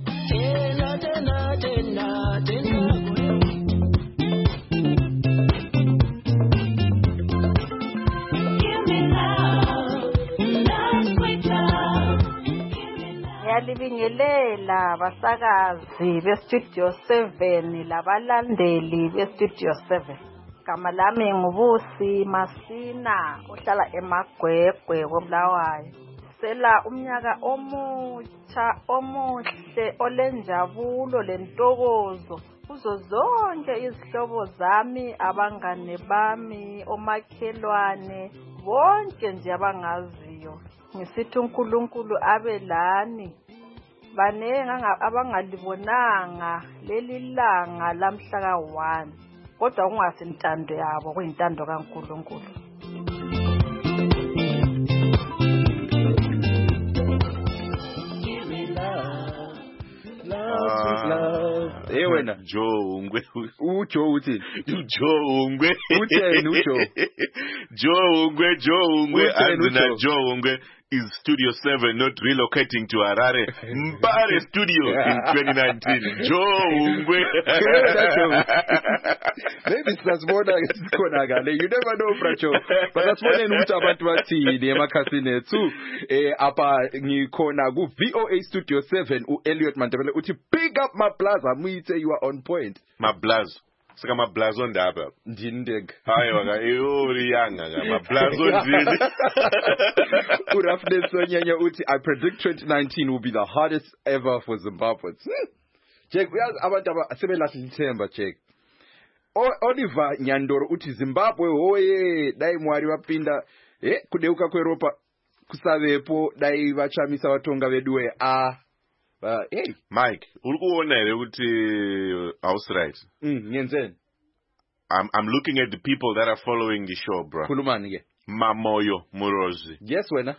Yalibingelela basakazi bestudio 7 labalandeli bestudio 7. Gama lami ngubusi Masina ohlala eMagwegwe koBulawayo. Sela umnyaka omutsha omuhle olenjabulo lentokozo kuzo zonke izihlobo zami, abangane bami, omakhelwane bonke nje abangaziyo. Ngisithi uNkulunkulu abelani banenga abangalibonanga leli langa lamhla ka1 kodwa kungasintando yabo kuyintando kaNkulunkulu. Wena Joe Ungwe uJoe uthi Joe Ungwe utheni uJoe Joe Ungwe and Joe Ungwe is Studio 7 not relocating to Harare. Mbare Studio in 2019. Joe Ungwe. Maybe that's more than you never know, Fracho. But that's one in abantu bathini emakhasini ethu apa ngikona ku VOA Studio 7 uElliot Mandebele uthi pick up my plaza muithe you are on point. My blazo. Sika mablazo ndaba ndindeg hayi waka uriyanga mablazo ndini urafne sonyanya uthi I predict 2019 will be the hardest ever for Zimbabweans. Check uyazi abantu abasebelahla ithemba check. Oliver Nyandoro uthi Zimbabwe hoye dai mwari wapinda kudeuka kweropa kusavepo dai vachamisa vatonga veduwe hey Mike ulikuona ere kuti house right ngenzeni I'm looking at the people that are following the show bro. Khulumani ke Mamoyo Murozi. Yes wena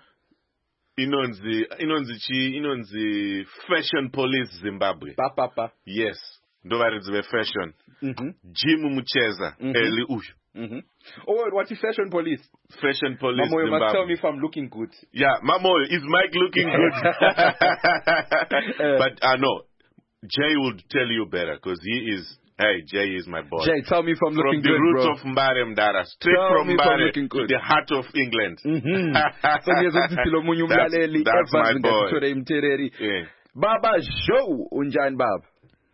inonzi fashion police Zimbabwe papa yes ndovaridzi fashion Jim Mucheza eli uyu oh what is fashion police Mamoyo Zimbabwe. Must tell me if I'm looking good. Yeah Mamoyo is Mike looking good but no Jay will tell you better because Jay is my boy. Jay, tell me if I'm looking good, bro. From the roots of Mbare Mdara, straight from Mbare to the heart of England. That's my boy. Yeah. Baba Joe, unjani baba?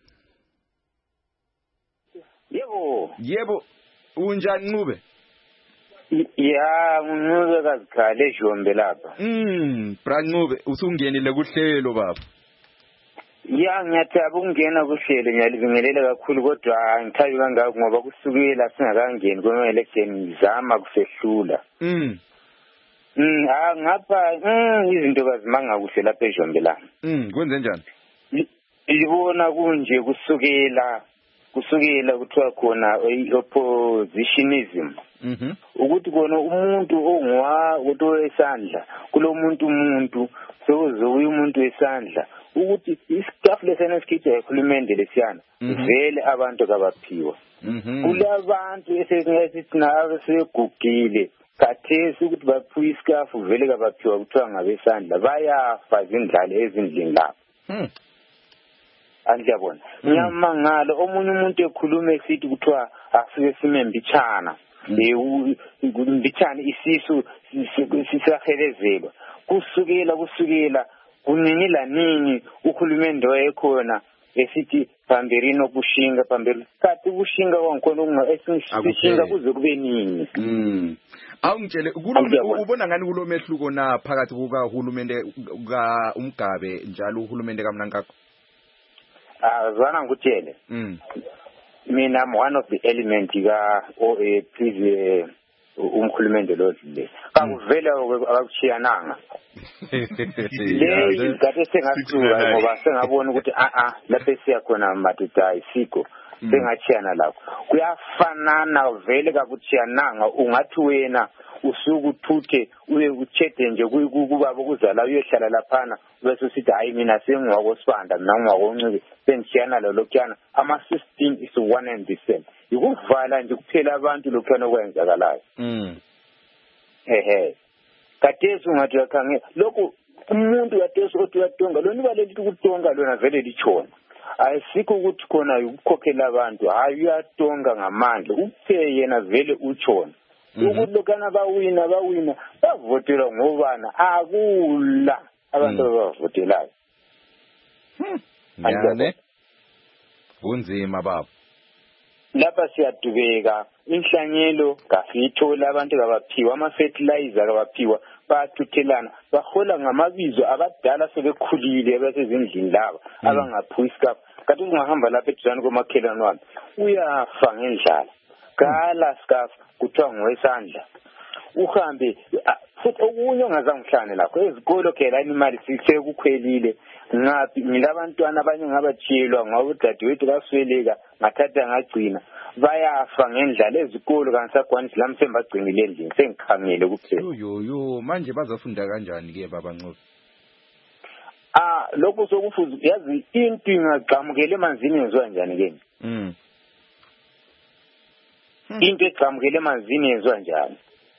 Yebo, unjani Ncube? Ya, Ncube kazikhale Jombe lapha. Bra Ncube, usungenile kuhlelo baba. Ya ngiyathaba ukungena kuhlelo ngiyalizingelela kakhulu kodwa ngithabi kangaka ngoba kusukela singakangeni kwema-election ngizama kusehlula. Ngapha izinto kazimanga kuhle lapha eJombe la. Kwenze njani? Libona kunje kusukela kuthiwa khona i-oppositionism. Ukuthi kona umuntu ukuthi wesandla kulo umuntu sekuzobuya umuntu wesandla ukuthi istaff lesena esikhitha ekhulumende lesiyana vele abantu kabaphiwa. Kulabantu esesithina abasegugile kathesi ukuthi baphiwa istaff vele kabaphiwa kuthiwa ngabesandla bayafa izindlala ezindlini lapho. Andiyabona ngiyamangala omunye umuntu ekhuluma esithi kuthiwa asike simembitshana mbitshana isisu sisahelezelwa kusukela kuninila nini uhulumende wayekhona esithi phamberino kushinga phamberi kathi kushinga kwangikhona esishinga kuze kube nini. Awungitshele ubona ngani kulomehluko na phakathi kukahulumende umgabe njalo uhulumende kaMnankakho? Zwana ngikutshele mina I'm one of the element please umkhulumende lo le akuvela akakushiyananga le kade sengasuka ngoba sengabona ukuthi lapha siyakhona madoda ayisiko sengachiyana lapho kuyafanana vele kakuchiyananga ungathi wena usuku uthuthe uye uchede nje kubaba kuzala uyehlala laphana bese usithi hayi mina sengwakosibanda mina ngwakoncike sengishiyana lokutyana ama-system is one and the same ikuvala nje kuphela abantu lokutyana okwenzakalayo. Kathesi ungathi uyakhangela lokhu umuntu kathesi othi uyatonga lona ibalelithi ukutonga lona vele litshona ayisikho ukuthi khona ukukhokhela abantu hayi uyatonga ngamandla uphe yena vele utshona ukuthi lokana bawina bavotela ngobana akula abantu abavotelayo. Yane kunzima baba lapha siyadubeka inhlanyelo kasiyithola abantu kabaphiwa ama-fertilizer kabaphiwa bathuthelana bahola ngamabizo abadala sebekhulile basezindlini laba abangaphiwa iskafu kanti ungahamba lapha eduzane komakhelwane wami uyafa ngendlala kala skafu kuthiwa ngowesandla uhambe futhi okunye ongazange uhlane lakho ezikolo khela imali sekukhwelile ngaphi ngilabantwana abanye ngabajiyelwa ngoba udadewethu kasweleka ngathatha ngagcina bayafa ngendlala ezikolo kanisagwanisi lami sembagcinile endlini sengikhangele kuphela. Yo manje bazafunda kanjani ke baba Ncube? Lokho sokufuza yazi into ingagqamukela emanzini yenziwa njani ke? Into egqamukela emanzini yenziwa njani?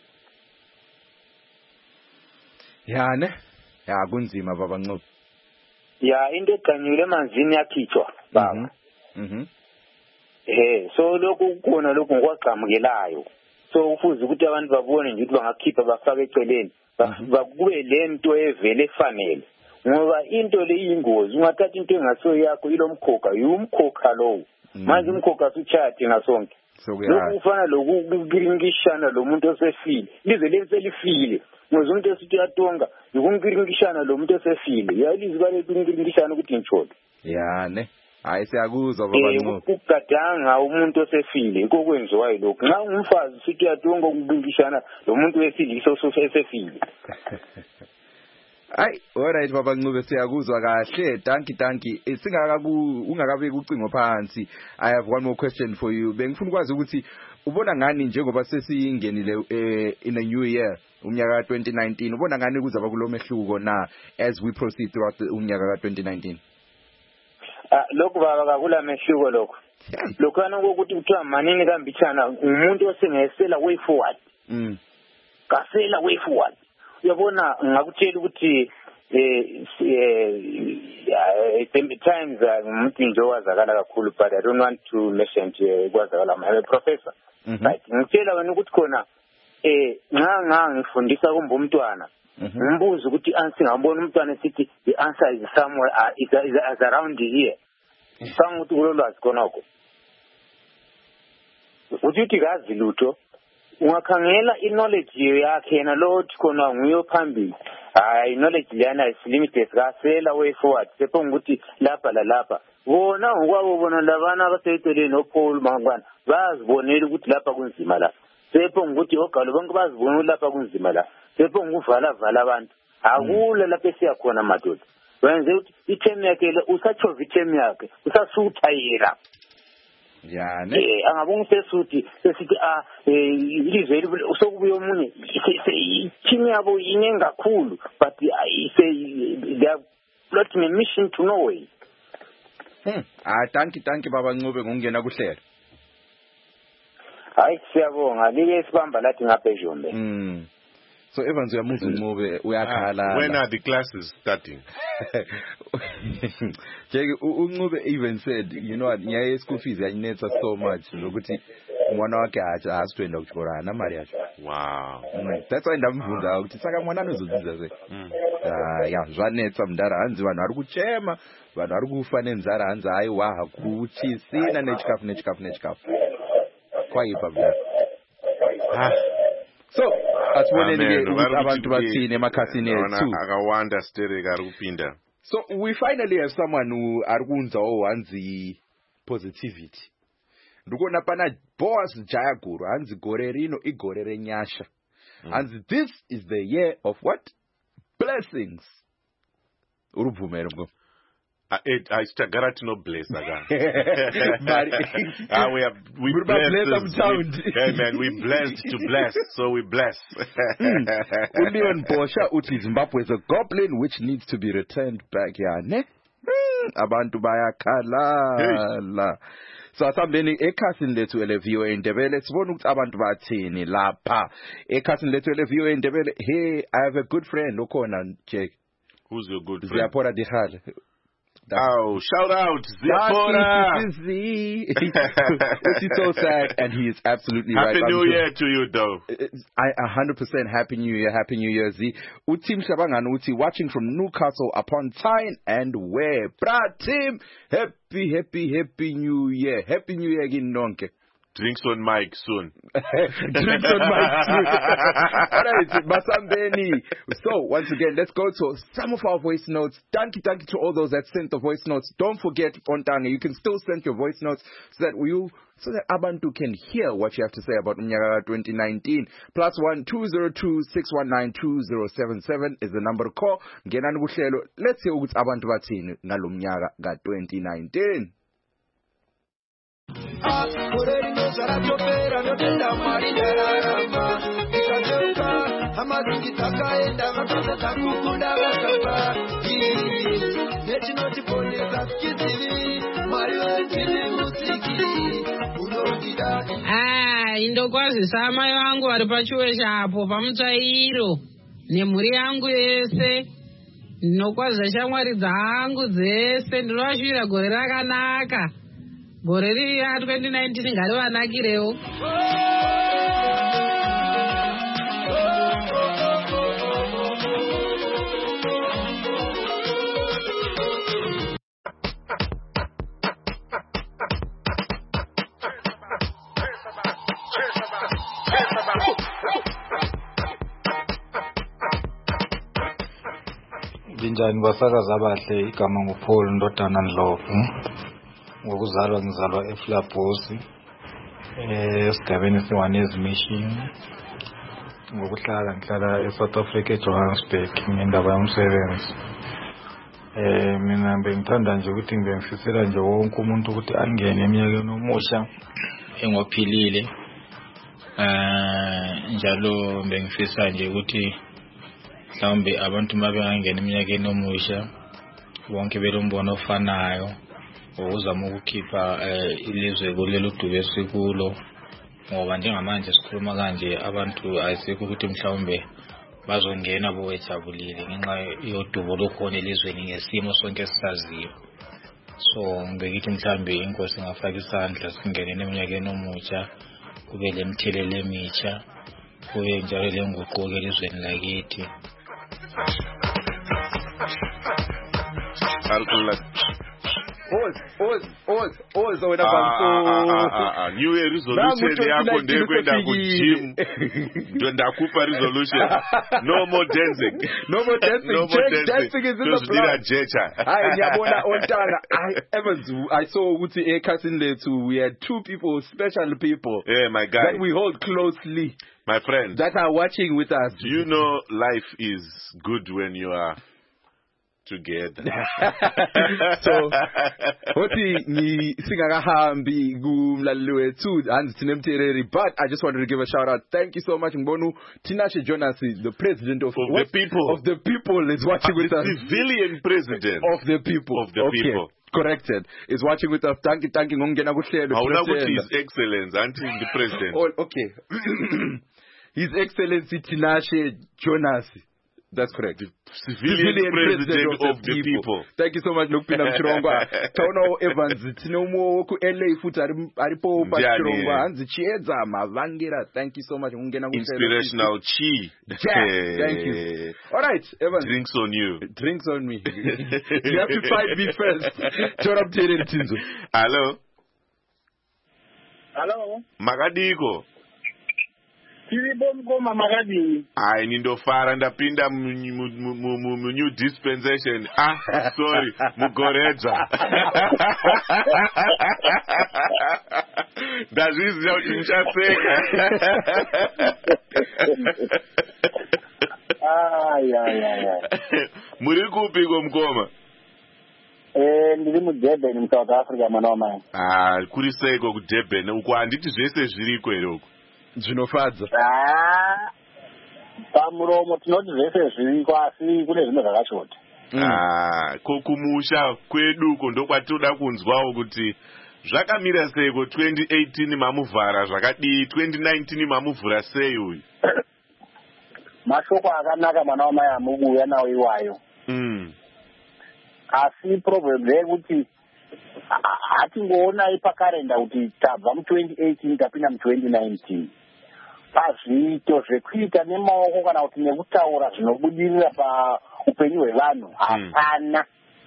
Yane kunzima baba Ncube. Into egqanyule emanzini yakhitshwa baba. So lokho kukhona lokho ngokwagqamukelayo so ufuze ukuthi abantu babone nje ukuthi bangakhipha bafake eceleni bakube lento evele efanele ngoba into le iyingozi ungathatha into engaso yakho ilomkhokha yumkhokha lowo manje umkhokha suchati ngasonke lokhu ufana lokukiringishana lo muntu osefile lize lenselifile ngoba umuntu esithi uyatonga ukunkiringishana lo muntu osefile yalizi bale kukiringishana ukuthi ngitsholo yane hayi siyakuzwa baba Ncube ukugadanga umuntu osefile kokwenziwayo lokho nxa umfazi usithi uyatonga ukukiringishana lo muntu wesilisa osefile. Hayi alright baba Ncube siyakuzwa kahle danki ungakabeki ucingo phansi. I have one more question for you. Bengifuna ukwazi ukuthi ubona ngani njengoba sesiyingenile in a new year umnyaka ka 2019 ubona ngani kuzaba kulomehluko na as we proceed throughout umnyaka ka 2019? Lokho baba kakula mehluko lokho lokhana ukuthi kuthiwa manini kambitshana umuntu osengesela way forward kasela way forward uyabona ngakutshela ukuthi times umuntu nje owazakala kakhulu but I don't want to mention kwazakala I'm a professor right ngitshela wena ukuthi khona nxa ngifundisa kumbe umntwana ngimbuza ukuthi answer ngabona umntwana sithi the answer is somewhere is around here sanguthi kulolwazi khonoko uthi kazi lutho ungakhangela iknowledge yakhe yena lothi khona nguyo phambili hayi knowledge leyana is limited kasela way forward sepho ukuthi lapha la lapha bona ngokwabo bona labana abaseyiteleni noPaul Mangwana bazibonela ukuthi lapha kunzima la sepho ukuthi ogalo bonke bazibona lapha kunzima la sepho nguvala vala abantu akula lapha esiyakhona madoda wenze ukuthi ithemi yakhe le usachova ithemi yakhe usasuthayira yani angabonga sesuthi sesithi ilizwe usokubuya omunye ithimi yabo inye kakhulu but they are plotting a mission to Norway. Thank you baba Ncube ngokungena kuhlelo. Hayi siyabonga libe sibamba lathi ngapha eJombe. So Evans uyamuza Ncube uyakhala. When are the classes starting? Jake uNcube even said, you know what, nyaye school fees yanetsa so much lokuthi mwana wakhe asitwenda kuchikora na mari yakhe. Wow. That's why ndamvunza ukuthi saka mwana anozodziza ze. Yeah, zvanetsa mndara hanzi vanhu ari kuchema, vanhu ari kufa nenzara hanzi aiwa kuchisina nechikafu. Kwaipa bla. So atiboneni abantu bathini emakhasini ethu akawanda stere karupinda. So we finally have someone who argunza hanzi positivity. Ndukona pana boss Jayaguru hanzi gore rino igore renyasha. And this is the year of what? Blessings. Urubvumero mgo. I staggered no bless again. We blessed. Hey man, we blessed to bless, so we bless. Uleon Bosha uti Zimbabwe is a goblin which needs to be returned back here. Ne? Abantu bayakhala. So asambeni ekhasini lethu eleviyo endebele sibona ukuthi abantu bathini lapha. Ekhasini lethu eleviyo endebele, hey, I have a good friend okhona Jake. Who's your good friend? Ziyapora Dihale. Oh, shout out, Ziyapora! Which is so sad, and he is absolutely right. Happy New Year to you, though. 100% Happy New Year, Z. Utim Shabangan Uti, watching from Newcastle upon Tyne and Ware. Bra Tim, happy New Year. Happy New Year again, Nonke. Drinks on mic soon. Drinks on mic soon. Alright, Masambeni. So, once again, let's go to some of our voice notes. Thank you to all those that sent the voice notes. Don't forget, Ontanga, you can still send your voice notes so that Abantu can hear what you have to say about Umnyaka 2019. +1 202 619 2077 is the number to call. Ngenani kuhlelo. Let's see ukuthi abantu bathini ngalomnyaka ka-2019. Indokwazisa amai vangu vari pachiwe chapo pamutsvairo nemhuri yangu yese. Ndinokwazisa shamwari dzangu dzese. Ndinovashuvira gore rakanaka. Gore riri ya 2019 ngariwanakirewo. Linjani basakazi abahle, igama nguPaul Ndodana Ndlovu. Ngokuzalwa ngizalwa eFlabosi esigabeni se-1 Mission. Ngokuhlala ngihlala eSouth Africa eJohannesburg ngendaba yomsebenzi. Mina bengithanda nje ukuthi ngibengifisela nje wonke umuntu ukuthi angene eminyakeni omusha engophilile. Njalo bengifisa nje ukuthi mhlawumbe abantu mabengangena eminyakeni omusha wonke belombono ofanayo. Uzama ukukhipha ilizwe kulelo dube esikulo ngoba njengamanje sikhuluma kanje abantu ayisekho ukuthi mhlawumbe bazongena bowejabulile ngenxa yodubo lokhona elizweni ngesimo sonke sisaziyo. So ngibekithi mhlawumbe inkosi ingafaka isandla singene eminyakeni omutsha kube lemthelelo emitsha kube njalo lenguquko elizweni lakithi. New Year resolution yako ndekwenda kugym. Ndakupa resolution. No more dancing. No more dancing. Dancing is in the plan. I saw Uti cousin there too. We had two people, special people. Yeah, my guy. That we hold closely. My friend. That are watching with us. Do you know life is good when you are together? So, Oti singakahambi kumlalwe too and tinemtereri, but I just wanted to give a shout out. Thank you so much, Mbonu. Tinashe Jonas, the president of the people. Of the people is watching with us. Civilian president of the people. Of the people. Corrected. Is watching with us. Thank you. Ngongena kuhlelo. His Excellency until the president. Oh, okay. His Excellency Tinashe Jonas. That's correct. The civilian president of the people. Thank you so much, Nukpina Mchirongwa. Kauno Evans, Tinomo ku LA futa aripo pa Mchirongwa. Hanzi chieza mavangira. Thank you so much. Inspirational chi. Thank you. All right, Evans. Drinks on you. Drinks on me. You have to fight me first. Hello. Hello. Magadiko. Tilibomgoma Magadi. I nindofara ndapinda mu new dispensation. Sorry, mugoredza. Ndazviziva kuti muchaseka. Muri kupi komukoma? Ndiri muDurban muSouth Africa mwana wamai. Kuri seiko kuDurban uko handiti zvese zviriko here uko? Zvinofadza. Pamuromo tinoti zvese zviriko asi kune zvimwe zvakashota. Kumusha kweduko ndokwatoda kunzwawo kuti zvakamira seiko 2018 mamuvhara zvakadii 2019 mamuvhura sei uyu? Mashoko akanaka mwana wamai amubuya nawo iwayo. Asi problem ndeyekuti hatingoonai pakarenda kuti tabva mu2018 tapinda mu2019. Pazviito zvekuita nemaoko kana kuti nekutaura zvinobudirira paupenyu hwevanhu hapana.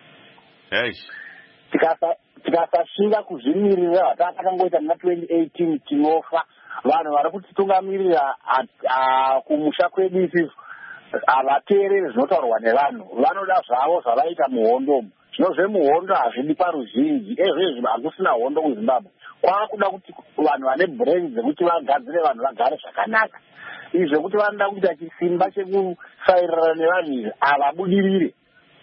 Tikasashinga kuzvimirira hatakangoita muna 2018 tinofa. Vanhu vari kutitungamirira kumusha kwedu isusu havateereri zvinotaurwa nevanhu. Vanoda zvavo zvavaita muhondomo. Zvino zvemuhondo hazvidi paruzhinji. Ezvezvi hakusina hondo kuZimbabwe. Kwakuda kuti vanhu vane brains dzekuti vagadzire vanhu vagare zvakanaka. Izvi zvekuti vanoda kuita chisimba chekusairana nevanhu izvi havabudirire.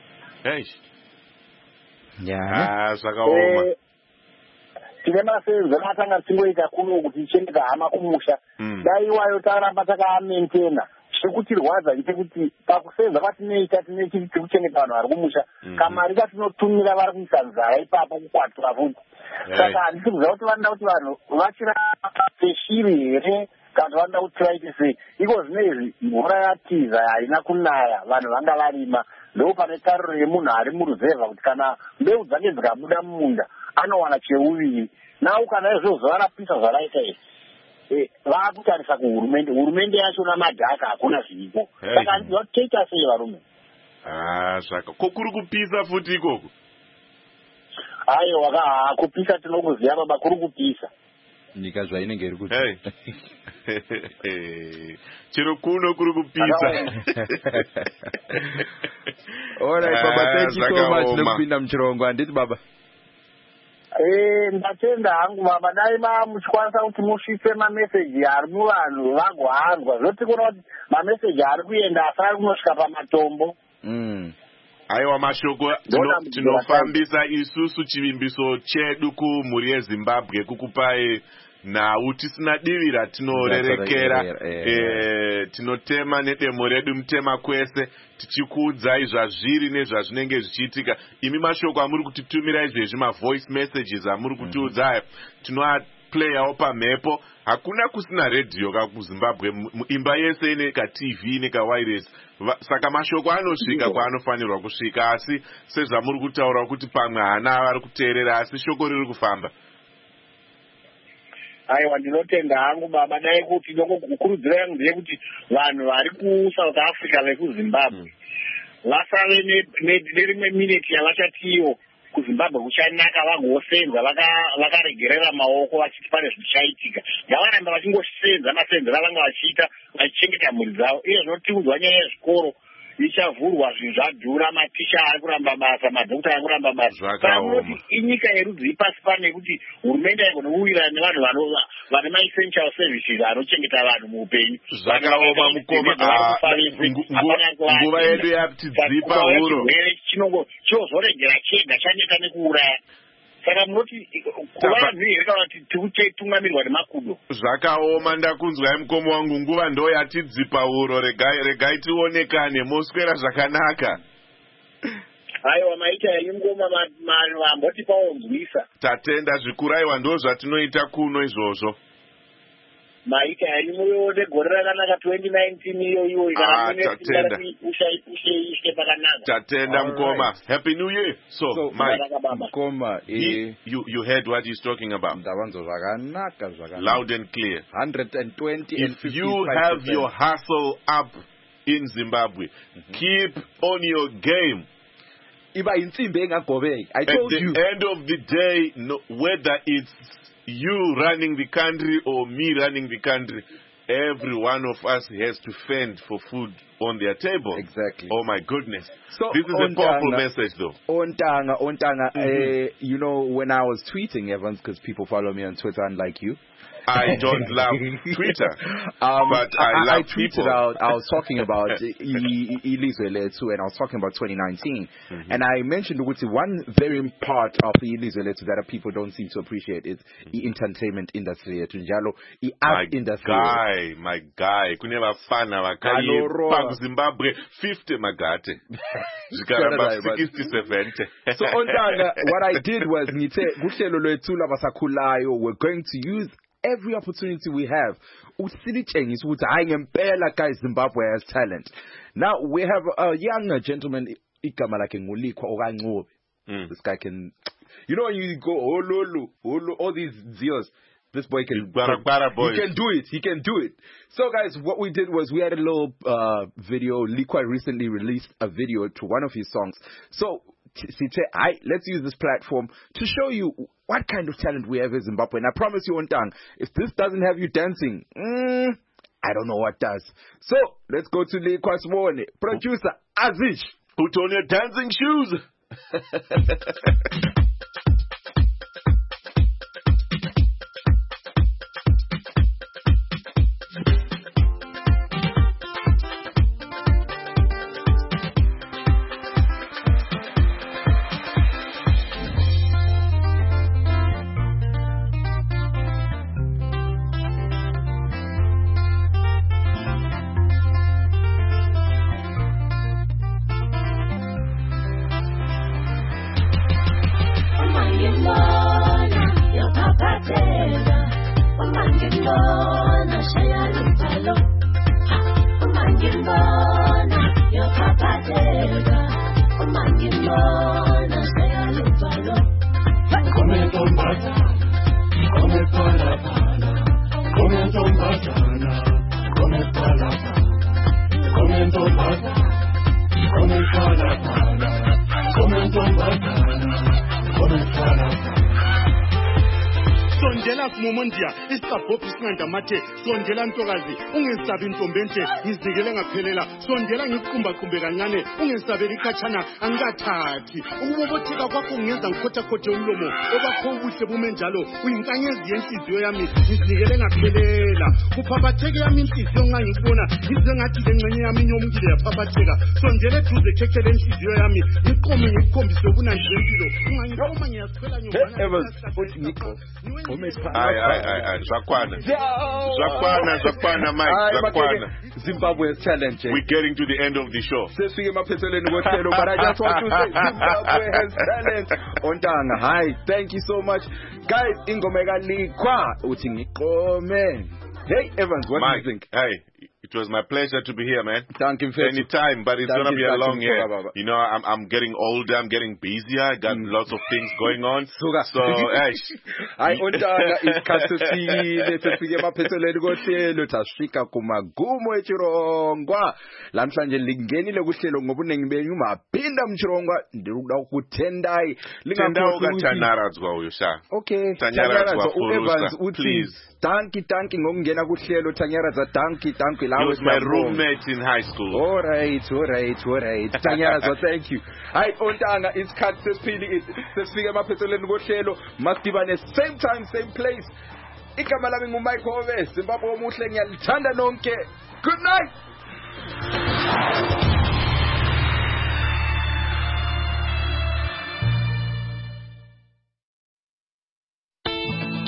Zvakaoma. Tine masenzo atanga tingoita kuno kuti tichengeta hama kumusha. Dai iwayo taramba takamentena. Chekutirwadza ndechekuti pakusenza kwatinoita tine chiri chekuchengeta vanhu vari kumusha. Kamari katinotumira vari kuisa nzara ipapo kukwatura futi. Saka handisi kuziva kuti vanoda kuti vanhu vachirapa seshiri here kana kuti vanoda kuti vaite sei. Iko zvino izvi mvura yatiza haina kunaya vanhu vanga varima. Ndo pane tariro yemunhu ari muruzevha kuti kana mbeu dzake dzikabuda mumunda anowana cheuviri. Nau kana izvozvo varapisa zvaraita izvi. Vakutarisa kuhurumende. Hurumende yacho namadhaka hakuna zviripo. Saka handizva kuti toita sei varume. Zvaka. Kuri kupisa futi ikoko? Aiwa kupisa tinokuziva baba kuri kupisa. Nyika zvainenge iri kuti. Chero kuno kuri kupisa. Alright baba, thank you so much nekupinda muchirongwa. Handiti baba? Ndatenda hangu baba, dai muchikwanisa kuti musvitse mameseji ari muvanhu vagohanzwa. Zvoti kuona kuti mameseji ari kuenda asari kunosvika pamatombo. Aiwa mashoko tinofambisa isusu chivimbiso chedu kumhuri yeZimbabwe kukupai nhau tisina divira tinorerekera tinotema nedemo redu mutema kwese tichikuudzai zvazviri nezvazvinenge zvichiitika. Imi mashoko amuri kutitumira izvezvi mavoice messages amuri kutiudza aya tinoaplayawo pamhepo. Hakuna kusina redhiyo kuZimbabwe, imba yese ine kaTV nekawireless. Saka mashoko anosvika kwaanofanirwa kusvika, asi sezvamuri kutaura kuti pamwe hana vari kuteerera asi shoko riri kufamba. Aiwa ndinotenda hangu baba, dai kuti kukurudzira yangu ndeyekuti vanhu vari kuSouth Africa vekuZimbabwe vasave nerimwe minute yavachatiwo kuzimbabwe kuchanaka vangosenza vakaregerera maoko vachiti pane zvichaitika. Ngavaramba vachingosenza masenzero avanga vachiita vachichengeta mhuri dzavo. Iyo zvinotiudzwa nyaya yezvikoro ichavhurwa, zvinhu zvadhura, maticha ari kuramba basa, madhokota ari kuramba basa. Panoti inyika yerudzi ipasi pano yekuti hurumende yaikonowirirana nevanhu vane ma-essential services anochengeta vanhu muupenyu. Zvakaoma Mukoma, nguva yedu yatidzipa huro. Chirwere chinozoregera chega chaneta nekuuraya. Saka munoti kuvanhu here kana kuti tungamirwa nemakudo. Zvakaoma ndakunzwai Mukoma wangu, nguva ndo yatidzipa huro, regai tionekane moswera zvakanaka. Aiwa maita yenyu Mukoma mambotipawo nzwisa. Tatenda zvikuru aiwa, ndo zvatinoita kuno izvozvo. Maita yenyu muone gore rakanaka 2019 iyo tatenda. Ushe pakanaka. Tatenda Mukoma. Happy New Year. So Mike, Mukoma, you heard what he's talking about. Loud and clear. 120 and 55%. If you have your hustle up in Zimbabwe, keep on your game. I told At the end of the day, whether it's you running the country or me running the country, every one of us has to fend for food on their table. Exactly. Oh my goodness. So this is a powerful message though. Ontanga, you know, when I was tweeting, Evans, because people follow me on Twitter unlike you. I don't love Twitter, but I tweeted people. out, I was talking about Ilizwe too, and I was talking about 2019. And I mentioned one very part of the Ilizwe that people don't seem to appreciate is the entertainment industry. My guy. Kuneva fana wakai Zimbabwe 50 magate. 67. So Ontanga, what I did was we're going to use every opportunity we have. Zimbabwe has talent. Now we have a young gentleman, this guy can, you know, when you go all these zeros, this boy can he can do it. He can do it. So guys, what we did was we had a little video. Likwa recently released a video to one of his songs. So let's use this platform to show you what kind of talent we have in Zimbabwe. And I promise you, Ontang, if this doesn't have you dancing, I don't know what does. So let's go to Likwa's morning. Producer Azish, put on your dancing shoes. Sondela ntokazi ungesabi intombente ngizikele ngaphelela sondela ngikumba kumbe kancane ungesabeli khatshana angikathathi ukubobotheka kwakho ngenza ngikhotha umlomo obakho ubuhle bume njalo uyinkanyezi yenhliziyo yami ngizikele ngaphelela kuphaphatheke yami inhliziyo nxa ngikubona ngize ngathi lengcenye yami inyomukile yaphaphatheka sondela eduze khekhele inhliziyo yami ngiqome ngikukhombise ubunandi bempilo ungangikoma ngiyasithwela nyovana Zakwana, Mike. Zakwana. Zimbabwe's challenge. We're getting to the end of the show. But I just want to say Zimbabwe has talent. Ontanga, hi. Thank you so much. Guys, Ingomega Likwa. Hey, Evans, what do you think? Hey, It was my pleasure to be here, man. Thank you. Anytime, but it's gonna be a long year. You know, I'm getting older. I'm getting busier. I got lots of things going on. So, I ontanga isikhathesile sesike emaphethelweni kohlelo tasifika kumagumo eChirongwa. Lamhlanje lingenile kuhlelo ngoba uningi benu maphinda mChirongwa ndikuda ukuthendai lingakhohlwa Tanyaradzwa uyo sha. Okay. Tanyaradzwa Evans please. Tanki ngokungena kuhlelo Tanyaradzwa tanki lawo. He was my roommate in high school. All right. Tanyaradzwa, thank you. Hayi ontanga isikhathi sesipili sesifika emaphethelweni kohlelo masidibane same time same place. Igama lami nguMike Hove, Zimbabwe omuhle ngiyalithanda nonke. Good night.